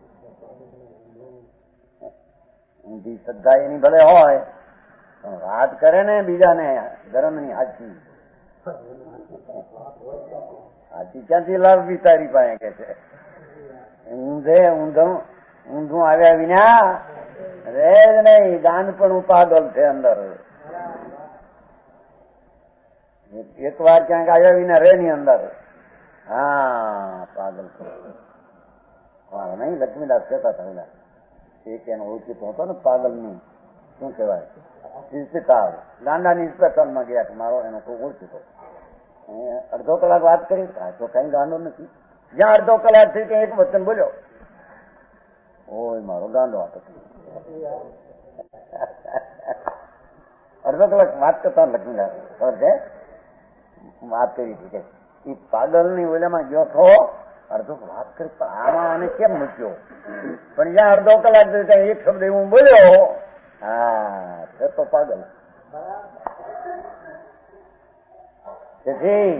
ઊંધી શ્રદ્ધા એની ભલે હોય, વાત કરે ને બીજાને ધર્મની હાચી હાચી ક્યાંથી લાભ વિચારી પાસે કે છે. ઊંધે ઊંધું ઊંધું આવ્યા વિના રે જ નહીં. દાન પણ પાગલ છે અંદર. એક વાર ક્યાંક આવ્યા વિના રે ની અંદર. હા પાગલ છે નહીં. લક્ષ્મીદાસ કહેતા હતા એક એનો ઓળખીતો હતો ને પાગલ ની, શું કહેવાય, ઇન્સ્પેક્ટર ગાંડાની ઇન્સ્પેક્ટરમાં ગયા કે મારો એનો કોઈ ઓળખીતો. અડધો કલાક વાત કરી તો કઈ ગાંડો નથી. જ્યાં અડધો કલાક થઈ ત્યાં એક વચન બોલ્યો, ઓય મારો ગાંડો હતો. અડધો કલાક વાત કરતા લક્ષ્મીદાસ ખબર છે વાત કરી હતી કે એ પાગલ ની ઓલામાં ગયો છો, અડધો વાત કરી આમાં આને કેમ મૂક્યો, પણ જ્યાં અડધો કલાક ત્યાં એક શબ્દ એવું બોલ્યો, હા તે તો પાગલ. તેથી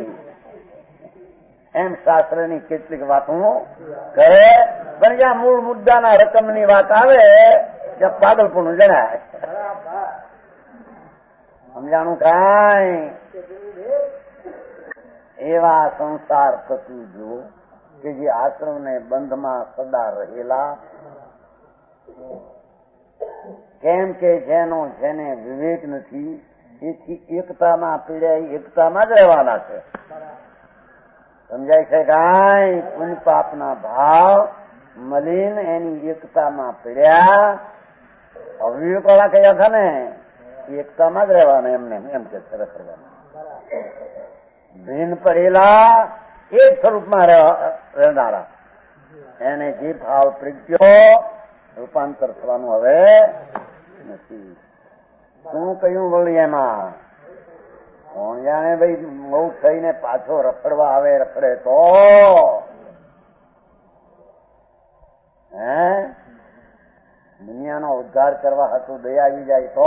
એમ શાસ્ત્રની કેટલીક વાતો કહે, પણ જ્યાં મૂળ મુદ્દાના રકમની વાત આવે ત્યાં પાગલપણું જણાય. સમજાણું કાંઈ? એવા સંસાર થતું જો કે જે આશ્રમને બંધમાં સદા રહેલા, કેમ કે જેનો જેને વિવેક નથી એથી એકતામાં પીડાય એકતામાં જ રહેવાના છે. સમજાય છે કાંઈ? પુણ્ય પાપના ભાવ મલિન એની એકતામાં પીડ્યા. અવિવેક વાળા કયા હતા ને એકતામાં જ રહેવાના, એમને એમ કે રખડવાના. ભીન પડેલા એક સ્વરૂપમાં રહેનારા એને જે ભાવ પ્રગટ્યો રૂપાંતર થવાનું હવે નથી. શું કહ્યું વળી એમાં? કોણ જાણે ભાઈ મોક્ષ થઈને પાછો રખડવા આવે, રખડે તો હે દુનિયાનો ઉદ્ધાર કરવા હતું દયા આવી જાય તો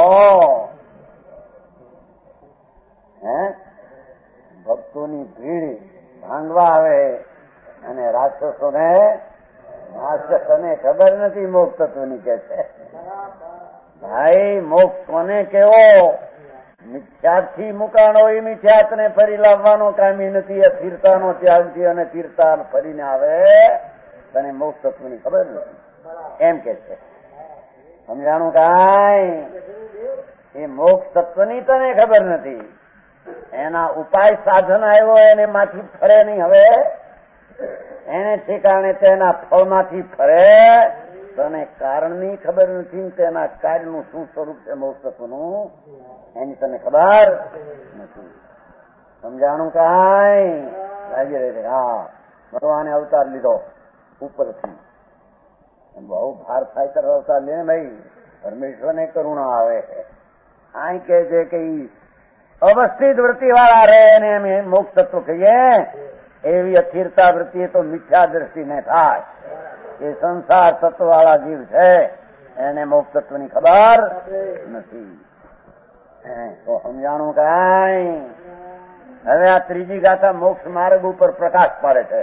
હે ભક્તોની ભીડ ભાંગવા આવે અને રાક્ષસોને રાક્ષસોને ખબર નથી મોક્ષ તત્વની કે છે. ભાઈ મોક્ષ કોને કેવો? મિથ્યાથી મુકાણો એ મિથ્યાતને ફરી લાવવાનો કામી નથી. અસ્થિરતાનો ત્યાગથી અને સ્થિરતા ફરીને આવે તને મોક્ષ તત્વની ખબર નથી એમ કે છે. સમજાણું કાંઈ? એ મોક્ષ તત્વની તને ખબર નથી. એના ઉપાય સાધન આવ્યો એને માંથી ફરે નહીં. હવે એને ઠેકાણે તેના ફળમાંથી ફરે. તને કારણની ખબર નથી, તેના કાર્યનું શું સ્વરૂપ છે મોક્ષ તત્વનું એની તને ખબર નથી. સમજાણું કાંઈ? લાગી રહે. હા ભગવાને અવતાર લીધો ઉપરથી. બહુ ભાર થાય ત્યારે અવતાર લે ભાઈ, પરમેશ્વરને કરુણા આવે. આ કે છે કે અવસ્થિત વૃત્તિ વાળા રહે એને એમ મોક્ષ તત્વ કહીએ. એવી અસ્થિરતા વૃત્તિ તો મિથ્યા દ્રષ્ટિને થાય. એ સંસાર તત્વ વાળા જીવ છે એને મોક્ષ તત્વની ખબર નથી. તો સમજાણું કાંઈ? હવે આ ત્રીજી ગાથા મોક્ષ માર્ગ ઉપર પ્રકાશ પાડે છે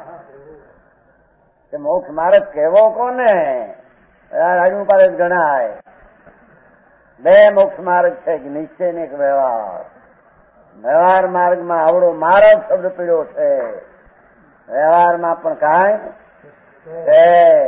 કે મોક્ષ માર્ગ કેવો કોને? રાજુ પાડે ગણાય. બે મોક્ષ માર્ગ છે, એક નિશ્ચય ને એક વ્યવહાર. વ્યવહાર માર્ગમાં આવડો માર્ગ શબ્દ પીડ્યો છે, વ્યવહારમાં પણ કાંઈ છે.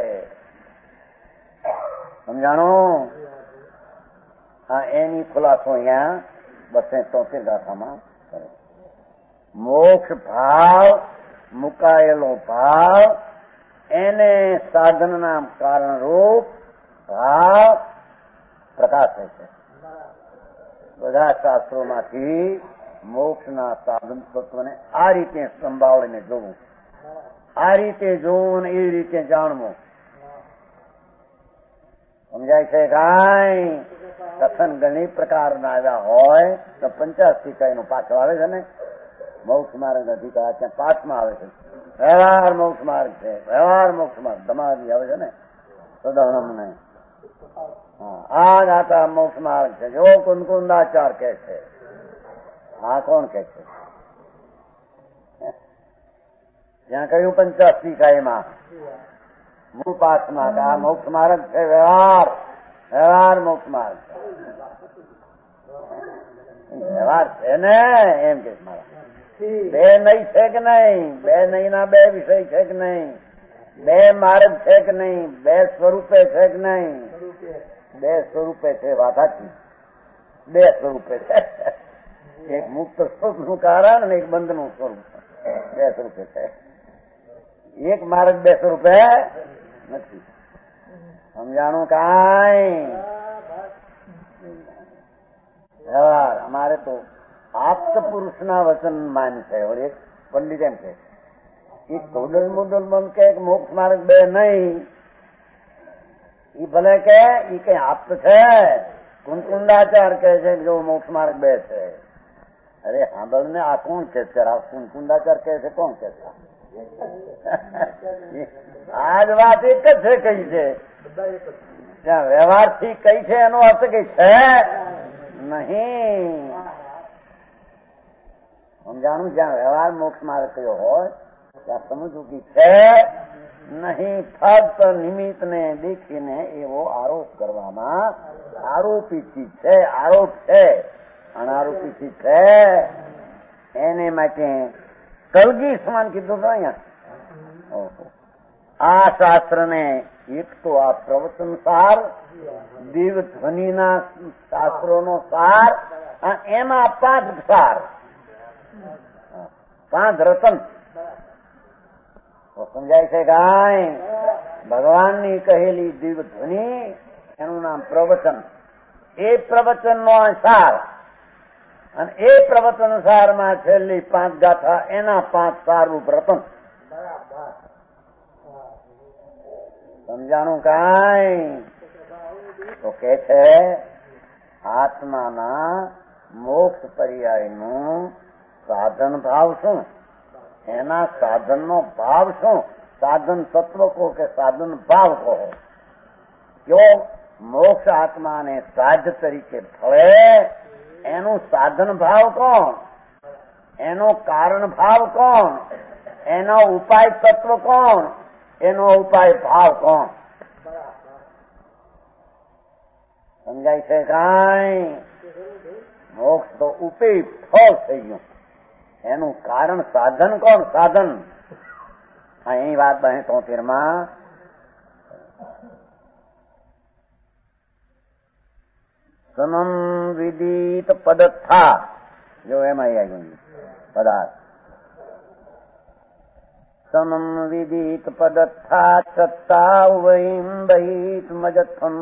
સમજાણું? હા એની ખુલાસો અહીંયા બસો તોતેર ગાથામાં કરે. મોક્ષ ભાવ, મુકાયેલો ભાવ, એને સાધનના કારણરૂપ ભાવ પ્રકાશે છે. બધા શાસ્ત્રોમાંથી મોક્ષના સાધન તત્વને આ રીતે સંભાળીને જોવું, આ રીતે જોવું ને એ રીતે જાણવું. સમજાય છે કાંઈ? કથન ઘણી પ્રકારના આવ્યા હોય તો પંચાસી કઈનું પાછળ આવે છે ને મોક્ષ માર્ગ અધિકાર ત્યાં પાંચમાં આવે છે. વ્યવહાર મોક્ષ માર્ગ છે, વ્યવહાર મોક્ષ માર્ગ ધમાવી આવે છે ને સદહનમ ને. હા આ ગાતા મોક્ષ માર્ગ છે જો કુંદકુંદાચાર કે છે. હા કોણ કે છે? જ્યાં કહ્યું પંચાસી કાયમાં મૂળ પાઠમાં કે આ મોક્ષ માર્ગ છે, વ્યવહાર વ્યવહાર મોક્ષ માર્ગ વ્યવહાર છે ને એમ કે મારા બે નહીં છે કે નહીં? બે નહીં ના બે વિષય છે કે નહીં? બે માર્ગ છે કે નહીં? બે સ્વરૂપે છે કે નહીં? બે સ્વરૂપે છે. વાધાથી બે સ્વરૂપે છે. એક મુક્ત સ્વરૂપનું કારણ અને એક બંધનું સ્વરૂપ બે સ્વરૂપે છે. એક માર્ગ બે સ્વરૂપે નથી. સમજાણું કાંઈ? વ્યવહાર અમારે તો આપ્ત પુરુષના વચન માન છે. એક પંડિત એમ છે એ કોડલ મુદલ મન કે મોક્ષ માર્ગ બે નહીં. એ ભલે કે એ કઈ આપ્ત છે. કુંકુંદાચાર કહે છે જો મોક્ષ માર્ગ બે છે. અરે સાંભળ ને આ કોણ કે છે? કુંકુંદાચાર કહે છે કોણ કે છે? આજ વાત એક જ છે. કઈ છે ત્યાં વ્યવહાર થી કઈ છે એનો અર્થ કઈ છે નહીં. સમજાણું? જ્યાં વ્યવહાર મોક્ષ માર્ગ કયો હોય ત્યાં સમજવું કે છે નહીં. ફક્ત નિમિત્ત ને દેખીને એવો આરોપ કરવામાં આરોપી ચીજ છે. આરોપ છે અનારોપી ચીજ છે. એને માટે કલગી સમાન કીધું તો અહીંયા. આ શાસ્ત્ર ને એક તો આ પ્રવચન સાર, દિવ્ય ધ્વનિના શાસ્ત્રોનો સાર, એમાં પાંચ સાર, પાંચ રતન. સમજાય છે કાંઈ? ભગવાનની કહેલી દિવ્ય ધ્વનિ એનું નામ પ્રવચન. એ પ્રવચનનો સાર અને એ પ્રવચન સારમાં છેલ્લી પાંચ ગાથા એના પાંચ સારરૂપ રતન. સમજાણું કાંઈ? તો કે છે આત્માના મોક્ષ પર્યાયનું સાધન ભાવ શું, એના સાધનનો ભાવ શું? સાધન તત્વ કહો કે સાધન ભાવ કહો. જો મોક્ષ આત્માને સાધ તરીકે ફળે એનું સાધન ભાવ કોણ? એનો કારણ ભાવ કોણ? એનો ઉપાય તત્વ કોણ? એનો ઉપાય ભાવ કોણ? સમજાય છે કાંઈ? મોક્ષ તો ઉપી ફળ થઈ ગયું, એનું કારણ સાધન કોણ? સાધન. અહીં વાત બહે તોતેર માં સમમ વિદિત પદથા, જો એમાં આવ્યું પદાર્થ. સમમ વિદિત પદથા સત્તા વૈમ બહિત મજથમ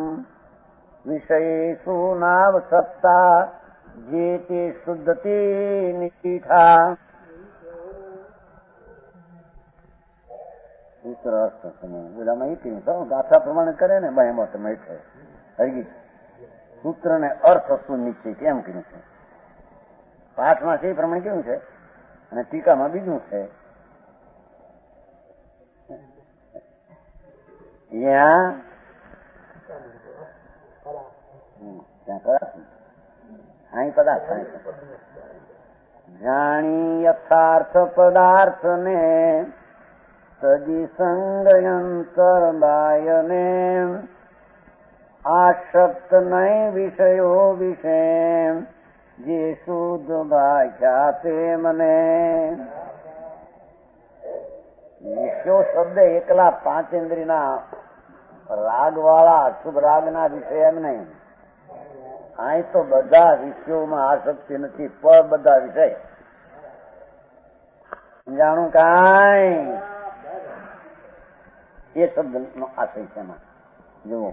વિષયેષુ નાવ સત્તા જે તે શુદ્ધતી નિષ્ઠા. સૂત્ર અર્થ ઓલામાં એ ગાથા પ્રમાણે કરે ને બહેમત મળે હરગી સૂત્ર ને અર્થ સુનિશ્ચિત કેમ કર્યું છે. પાઠમાં છે એ પ્રમાણે કેવું છે અને ટીકામાં બીજું છે. ત્યાં ત્યાં કરાશ અહીં પદાર્થ જાણી યથાર્થ પદાર્થ ને સજી સંગયંતર બાયને આશક્ત નહીં વિષયો વિશે જે શુદ્ધ ભાષા તે મને. વિષયો શબ્દ એકલા પાંચેન્દ્રિયના રાગ વાળા અશુભ રાગના વિષય એમ નહીં. અહીં તો બધા વિષયોમાં આસક્તિ નથી, પર બધા વિષય. જાણું કાંઈ? એ શબ્દ નો આશય છે એમાં. જુઓ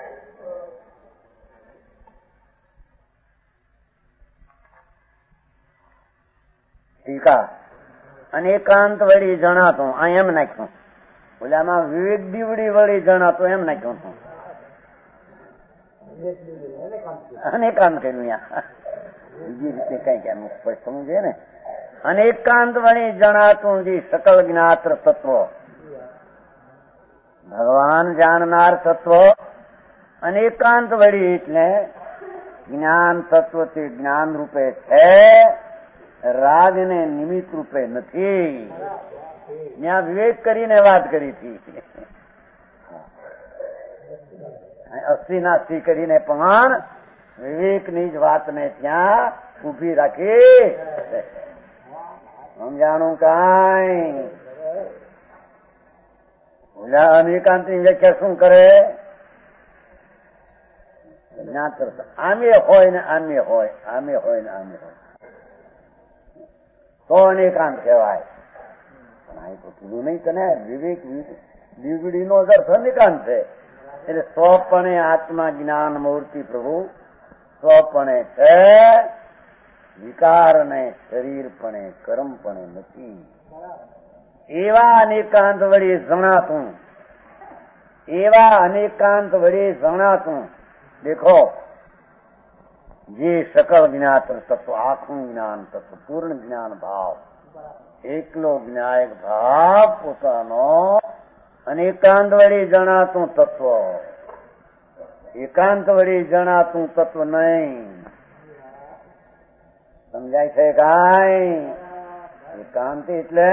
ટીકા અનેકાંત વળી જણાતું આ એમ નાખ્યું, ઓલામાં વિવેક દીવડી વળી જણાતું એમ નાખ્યું હતું. અનેકાંત કર્યું બીજી રીતે કઈ કેમ સ્પષ્ટ થવું છે ને. અનેકાંત વળી જણાતું જે સકલ જ્ઞાત્ર તત્વ, ભગવાન જાણનાર તત્વ. અનેકાંત વળી એટલે જ્ઞાન તત્વ તે જ્ઞાન રૂપે છે, રાગ ને નિમિત્ત રૂપે નથી. ત્યાં વિવેક કરીને વાત કરી હતી, અસ્થિ નાસ્તિ કરીને પણ વિવેકની જ વાતને ત્યાં ઉભી રાખી. સમજાણું કાંઈ? ઓલા અનેકાંતની વ્યાખ્યા શું કરે? આમે હોય ને આમે હોય, આમે હોય ને આમે હોય તો અનેકાંત કહેવાય. પણ આ તો કીધું નહીં તને. વિવેક દીવડીનો અર્થ અનેકાંત છે. એટલે સ્વપણે આત્મા જ્ઞાન મૂર્તિ પ્રભુ સ્વપણે છે, વિકાર ને શરીર પણ કર્મ પણ નથી. એવા અનેકાંત વળી જણાતું, એવા અનેકાંત વળી જણાતું. દેખો જે સકળ જ્ઞાત તત્વ, આખું જ્ઞાન તત્વ, પૂર્ણ જ્ઞાન ભાવ, એકલો જ્ઞાયક ભાવ પોતાનો અનેકાંત વળી જણાતું તત્વ, એકાંત વળી જણાતું તત્વ નહીં. સમજાય છે કાંઈ? એકાંત એટલે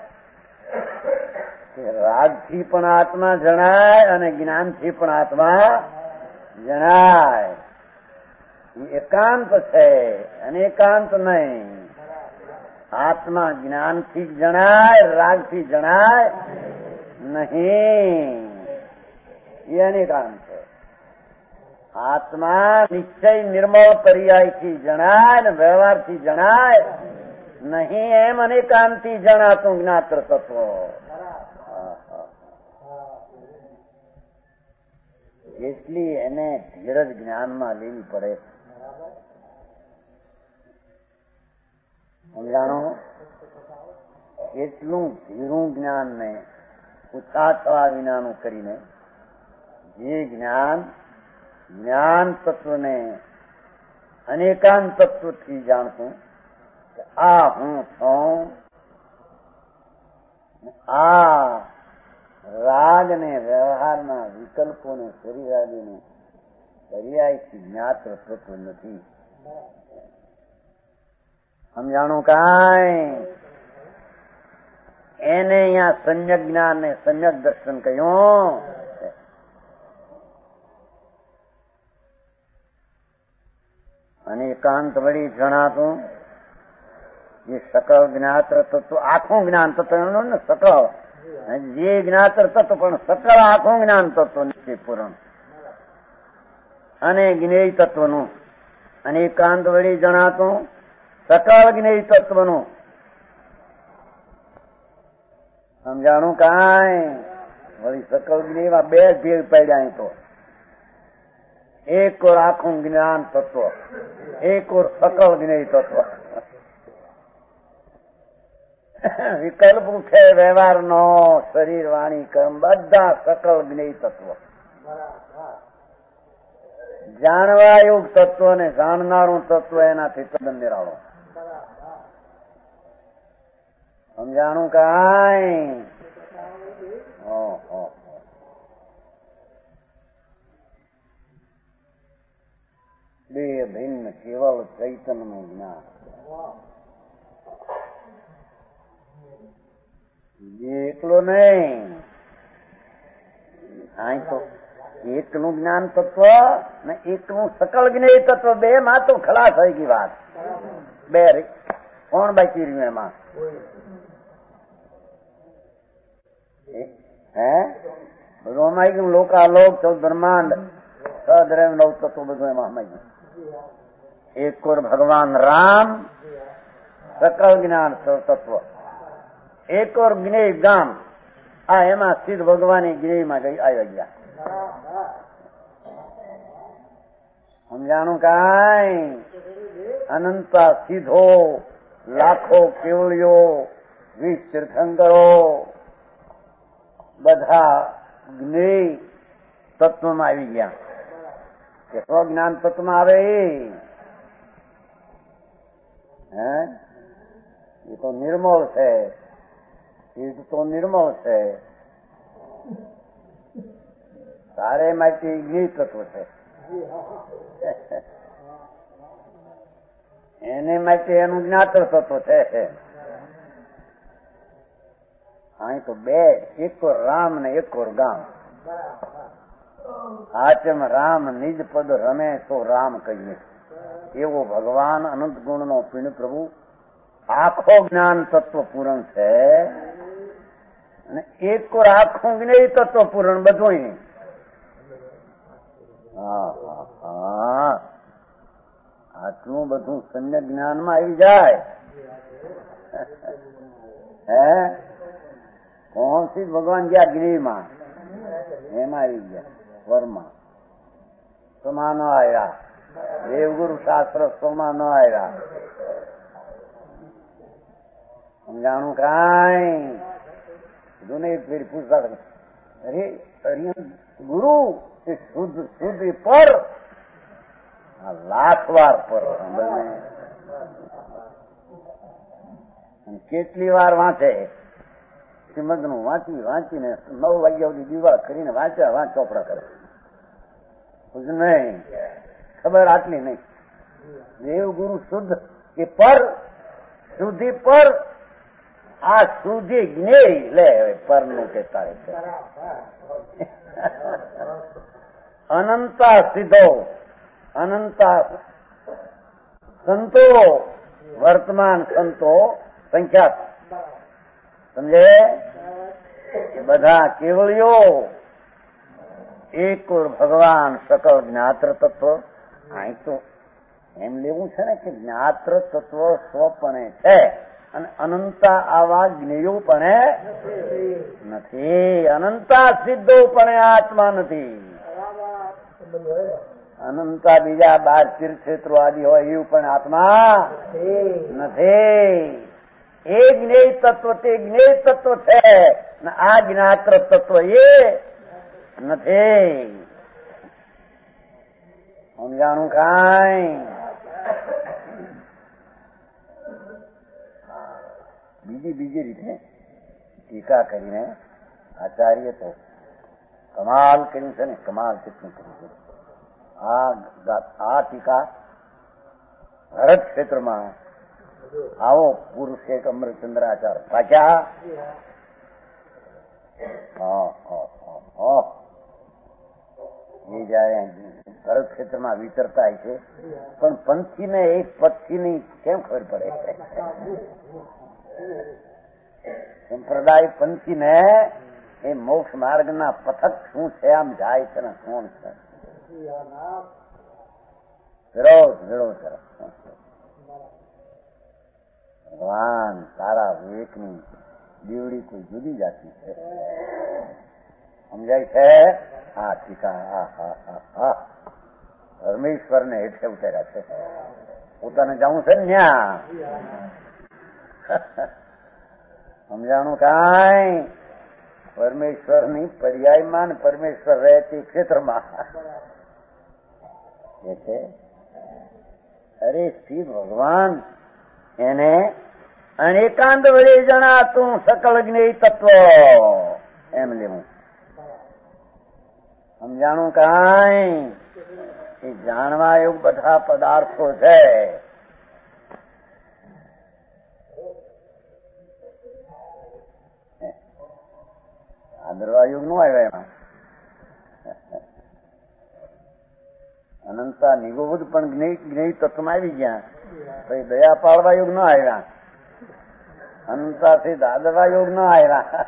રાગથી પણ આત્મા જણાય અને જ્ઞાનથી પણ આત્મા જણાય. એકાંત છે અને એકાંત નહીં. આત્મા જ્ઞાનથી જણાય, રાગથી જણાય નહીં. એ અનેકાંત છે. આત્મા નિશ્ચય નિર્મળ પર્યાયથી જણાય ને વ્યવહારથી જણાય નહીં. એમ અનેકાંતથી જણાતું જ્ઞાત્ર તત્વ. એટલી એને ધીરજ જ્ઞાનમાં લેવી પડે. સમજાણું? એટલું ધીરું જ્ઞાન ને ઉત્સાહ થવા વિનાનું કરીને જે જ્ઞાન જ્ઞાન તત્વને અનેકાંત તત્વથી જાણતું કે આ હું છું, આ રાગ ને વ્યવહારના વિકલ્પોને શરીરાદીને પર્યાયથી જ્ઞાત્ર તત્વ નથી. સમજાણું કાંઈ? એને અહીંયા સમ્યક જ્ઞાન ને સમ્યક દર્શન કહ્યું. અને એકાંત વળી જણાતું જે સકળ જ્ઞાત્ર તત્વ, આખું જ્ઞાન તત્વ ને સકળ, જે જ્ઞાત્ર તત્વ પણ સકળ આખું જ્ઞાન તત્વ છે પૂરણ, અને જ્ઞેય તત્વનું. અને એકાંત વળી જણાતું સકળ જ્ઞેય તત્વનું. સમજાણું કાંઈ? વળી સકળ જ્ઞેયમાં બે ભેદ પડ્યા. તો એક ઓર આખું જ્ઞાન તત્વ, એક ઓર સકળ જ્ઞેય તત્વ. વિકલ્પ છે વ્યવહારનો, શરીર વાણી કર્મ બધા સકળ જ્ઞેય તત્વ. જાણવા યોગ તત્વ ને જાણનારું તત્વ એનાથી તદ્દન નિરાળો. સમજાણું કાંઈ? બે ભિન્ન કેવળ ચૈતન્યનું જ્ઞાન. એકલો નહીં, અહીં તો એકનું જ્ઞાન તત્વ ને એકનું સકળ જ્ઞેય તત્વ, બે માં તો ખલાસ થઈ ગઈ વાત. બે કોણ બાકી રહ્યું એમાં? હે બધું અમાઈ ગયું. લોકાલોક ચૌદ બ્રહ્માંડ સદ્રવ નવ તત્વ બધું એમાં અમાઈ ગયું. એક ઓર ભગવાન રામ સકળ જ્ઞાન તત્વ, એક ઓર જ્ઞેય ગામ. આ એમાં સિદ્ધ ભગવાન જ્ઞેયમાં ગઈ આવી ગયા. સમજાણું કાંઈ? અનંતા સીધો લાખો કેવળીઓ વીસ તીર્થંકરો બધા જ્ઞેય તત્વમાં આવી ગયા. કે સ્વજ્ઞાન તત્વમાં આવે હે એ તો નિર્મળ છે, એ તો નિર્મળ છે. તારે માટે જ્ઞેય તત્વ છે, એને માટે એનું જ્ઞાતર તત્વ છે. અહીં તો બે, એક ઓર રામ ને એક ઓર ગામ. આચમ રામ નિજ પદ રમે તો રામ કહીએ. એવો ભગવાન અનંત ગુણ નો પીણ પ્રભુ આખો જ્ઞાન તત્વ પૂરણ છે, અને એક ઓર આખું જ્ઞેય તત્વ પૂરણ બધું. હા હા આટલું બધું સમ્યક જ્ઞાનમાં આવી જાય. હે કોણ સિદ્ધ ભગવાન ગયા જ્ઞેયમાં, એમાં આવી ગયા. વર્મા સોમાં ન આવ્યા, દેવગુરુ શાસ્ત્ર સોમાં ન આવ્યા. સમજાણું કાંઈ? જૂને ફેર પૂછતા અરે ગુરુ એ શુદ્ધ શુદ્ધ પર લાખ વાર પર કેટલી વાર વાંચે શ્રીમદ નું વાંચી વાંચીને નવ વાગ્યા સુધી દીવા કરીને વાંચ્યા વાંચ ચોપડા કરે. નહીં ખબર આટલી નહીં. દેવ ગુરુ શુદ્ધ એ પર શુદ્ધિ પર, આ શુદ્ધિ જ્ઞેય લે પર નું કહેતા છે. અનંતા સિદ્ધો અનંતા સંતો, વર્તમાન સંતો સંખ્યાત સમજે બધા કેવળીઓ એક ઓર ભગવાન સકળ જ્ઞાત્ર તત્વ. અહીં તો એમ લેવું છે ને કે જ્ઞાત્ર તત્વ સ્વપણે છે અને અનંતા આવા જ્ઞેયો પણ નથી. અનંતા સિદ્ધો પણ આત્મા નથી. અનંતા બીજા બાર તીર્થક્ષેત્રો આદિ હોય એવું પણ આત્મા નથી. એ જ્ઞેય તત્વ તે જ્ઞેય તત્વ છે ને આ જ્ઞાત્ર તત્વ એ નથી. સમજાણું કાંઈ? બીજી બીજી રીતે ટીકા કરીને આચાર્ય તો કમાલ કર્યું છે ને, કમાલ કેટલું કર્યું છે. આ આ ટીકા ભરત ક્ષેત્રમાં આવો પુરુષ એક અમરચંદ્રાચાર પાછા એ જયારે ભરત ક્ષેત્રમાં વિતરતા છે, પણ પંથીને એક પંથીની કેમ ખબર પડે? સંપ્રદાય પંથીને એ મોક્ષ માર્ગના પથક શું છે, આમ જાય છે ને કોણ છે, વિરોધ વિરોધ ભગવાન તારા વિવેકની દીવડી કોઈ જુદી જાતી છે. સમજાય છે? હા ટીકા હા હા હા હા પરમેશ્વરને હેઠે ઉતાર્યા છે. પોતાને જવું છે ને ન્યા. સમજાણું કાંઈ? પરમેશ્વરની પર્યાયમાં પરમેશ્વર રહે તે ક્ષેત્રમાં એ છે. અરે શ્રી ભગવાન એને અનેકાંત વડે જણાતું સકળ જ્ઞેય તત્વ એમ લેવું. સમજાણું કાંઈ? એ જાણવા એવું બધા પદાર્થો છે. આદરવા યુગ નું આવ્યા એમાં અનંતા નિગોબુદ્ધ પણ જ્ઞેય તત્વમાં આવી ગયા. પછી દયા પાડવા યુગ ન આવ્યા, અનંતાથી દાદરવા યુગ ન આવ્યા.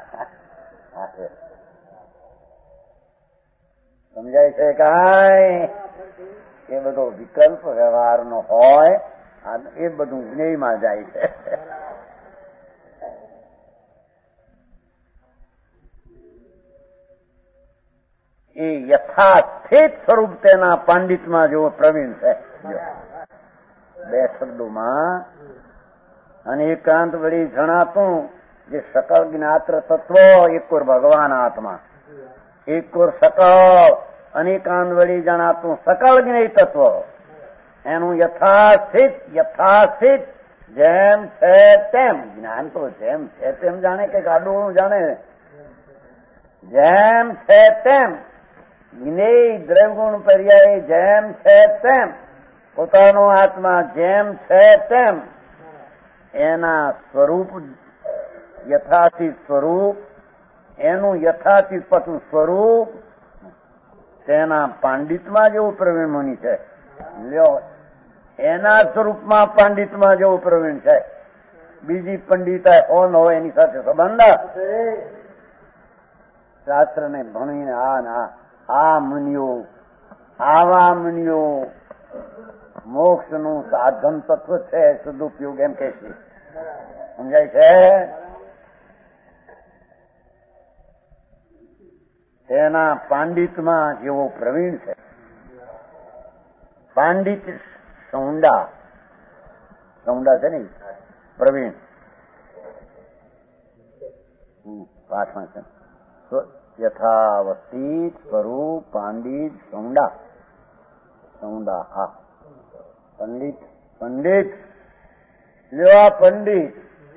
સમજાય છે કાંઈ? એ બધો વિકલ્પ વ્યવહારનો હોય, એ બધું જ્ઞેયમાં જાય છે. એ યથાસ્થિત સ્વરૂપ તેના પાંડિતમાં જેવો પ્રવીણ છે. બે શબ્દોમાં અને એકાંત વળી જણાતું જે સકળ જ્ઞાત્ર તત્વ એકોર ભગવાન આત્મા, એકોર સકળ અનેકાંત વળી જણાતું સકળ જ્ઞેય તત્વ એનું યથાસ્થિત યથાસ્થિત જેમ છે તેમ જ્ઞાન તો જેમ છે તેમ જાણે કે ગાડું જાણે. જેમ છે તેમ જ્ઞેય દ્રવગુણ પર્યાય જેમ છે તેમ પોતાનો આત્મા જેમ છે તેમ એના સ્વરૂપ યથાતીત સ્વરૂપ એનું યથાતીત પતું સ્વરૂપ તેના પાંડિતમાં જેવું પ્રવીણ મુનિ છે. લ્યો એના સ્વરૂપમાં પાંડિતમાં જેવું પ્રવીણ છે. બીજી પંડિતા હો ન હોય એની સાથે સંબંધ. શાસ્ત્રને ભણીને આ ના આ મુનિઓ આવા મુનિઓ મોક્ષનું સાધન તત્વ છે, સદુપયોગ એમ કે છે. સમજાય છે? તેના પાંડિતમાં જેવો પ્રવીણ છે. પાંડિત સૌંડા સૌંડા છે ને પ્રવીણ પાઠમાં છે. યથાવસ્થિત સ્વરૂપ પાંડિત સૌંડા સૌંડા હા પંડિત પંડિત લેવા પંડિત.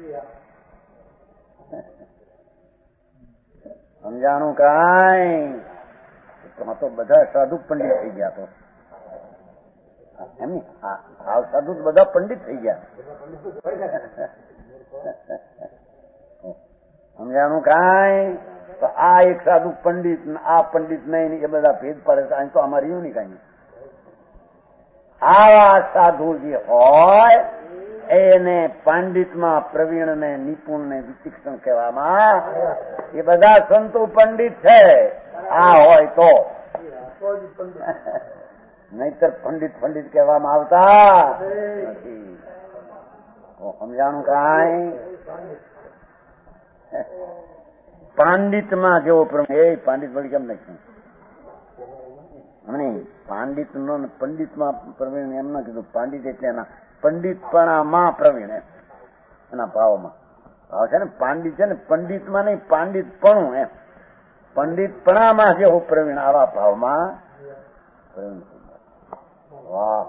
સમજાણું કાંઈ? તો બધા સાધુ પંડિત થઈ ગયા. તો એમ ને આ સાધુ બધા પંડિત થઈ ગયા. સમજાણું કાંઈ? તો આ એક સાધુ પંડિત આ પંડિત નહીં એ બધા ભેદ પડે છે. તો અમારે એવું નહીં કાંઈ. આવા સાધુ જે હોય એને પાંડિતમાં પ્રવીણ ને નિપુણ ને વિચિક્ષણ કહેવામાં. એ બધા સંતો પંડિત છે આ હોય તો, નહીતર પંડિત પંડિત કહેવામાં આવતા નથી. સમજાણું કાંઈ? પાંડિતમાં જેવો પ્રવીણ એ પંડિત વળી કેમ નથી હમણે પાંડિત નો પંડિતમાં પ્રવીણ એમ ના કીધું. પાંડિત એટલે એના પંડિતપણામાં પ્રવીણ એના ભાવમાં. ભાવ છે ને પાંડિત છે ને પંડિતમાં નહીં, પાંડિતપણું એમ, પંડિતપણામાં જે હું પ્રવીણ, આવા ભાવમાં પ્રવીણ. વાહ,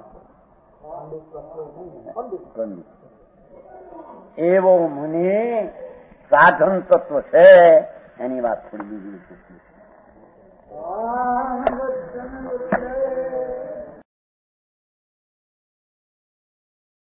પંડિત એવો મુનિ સાધન તત્વ છે. એની વાત થોડી બીજી પૂછી.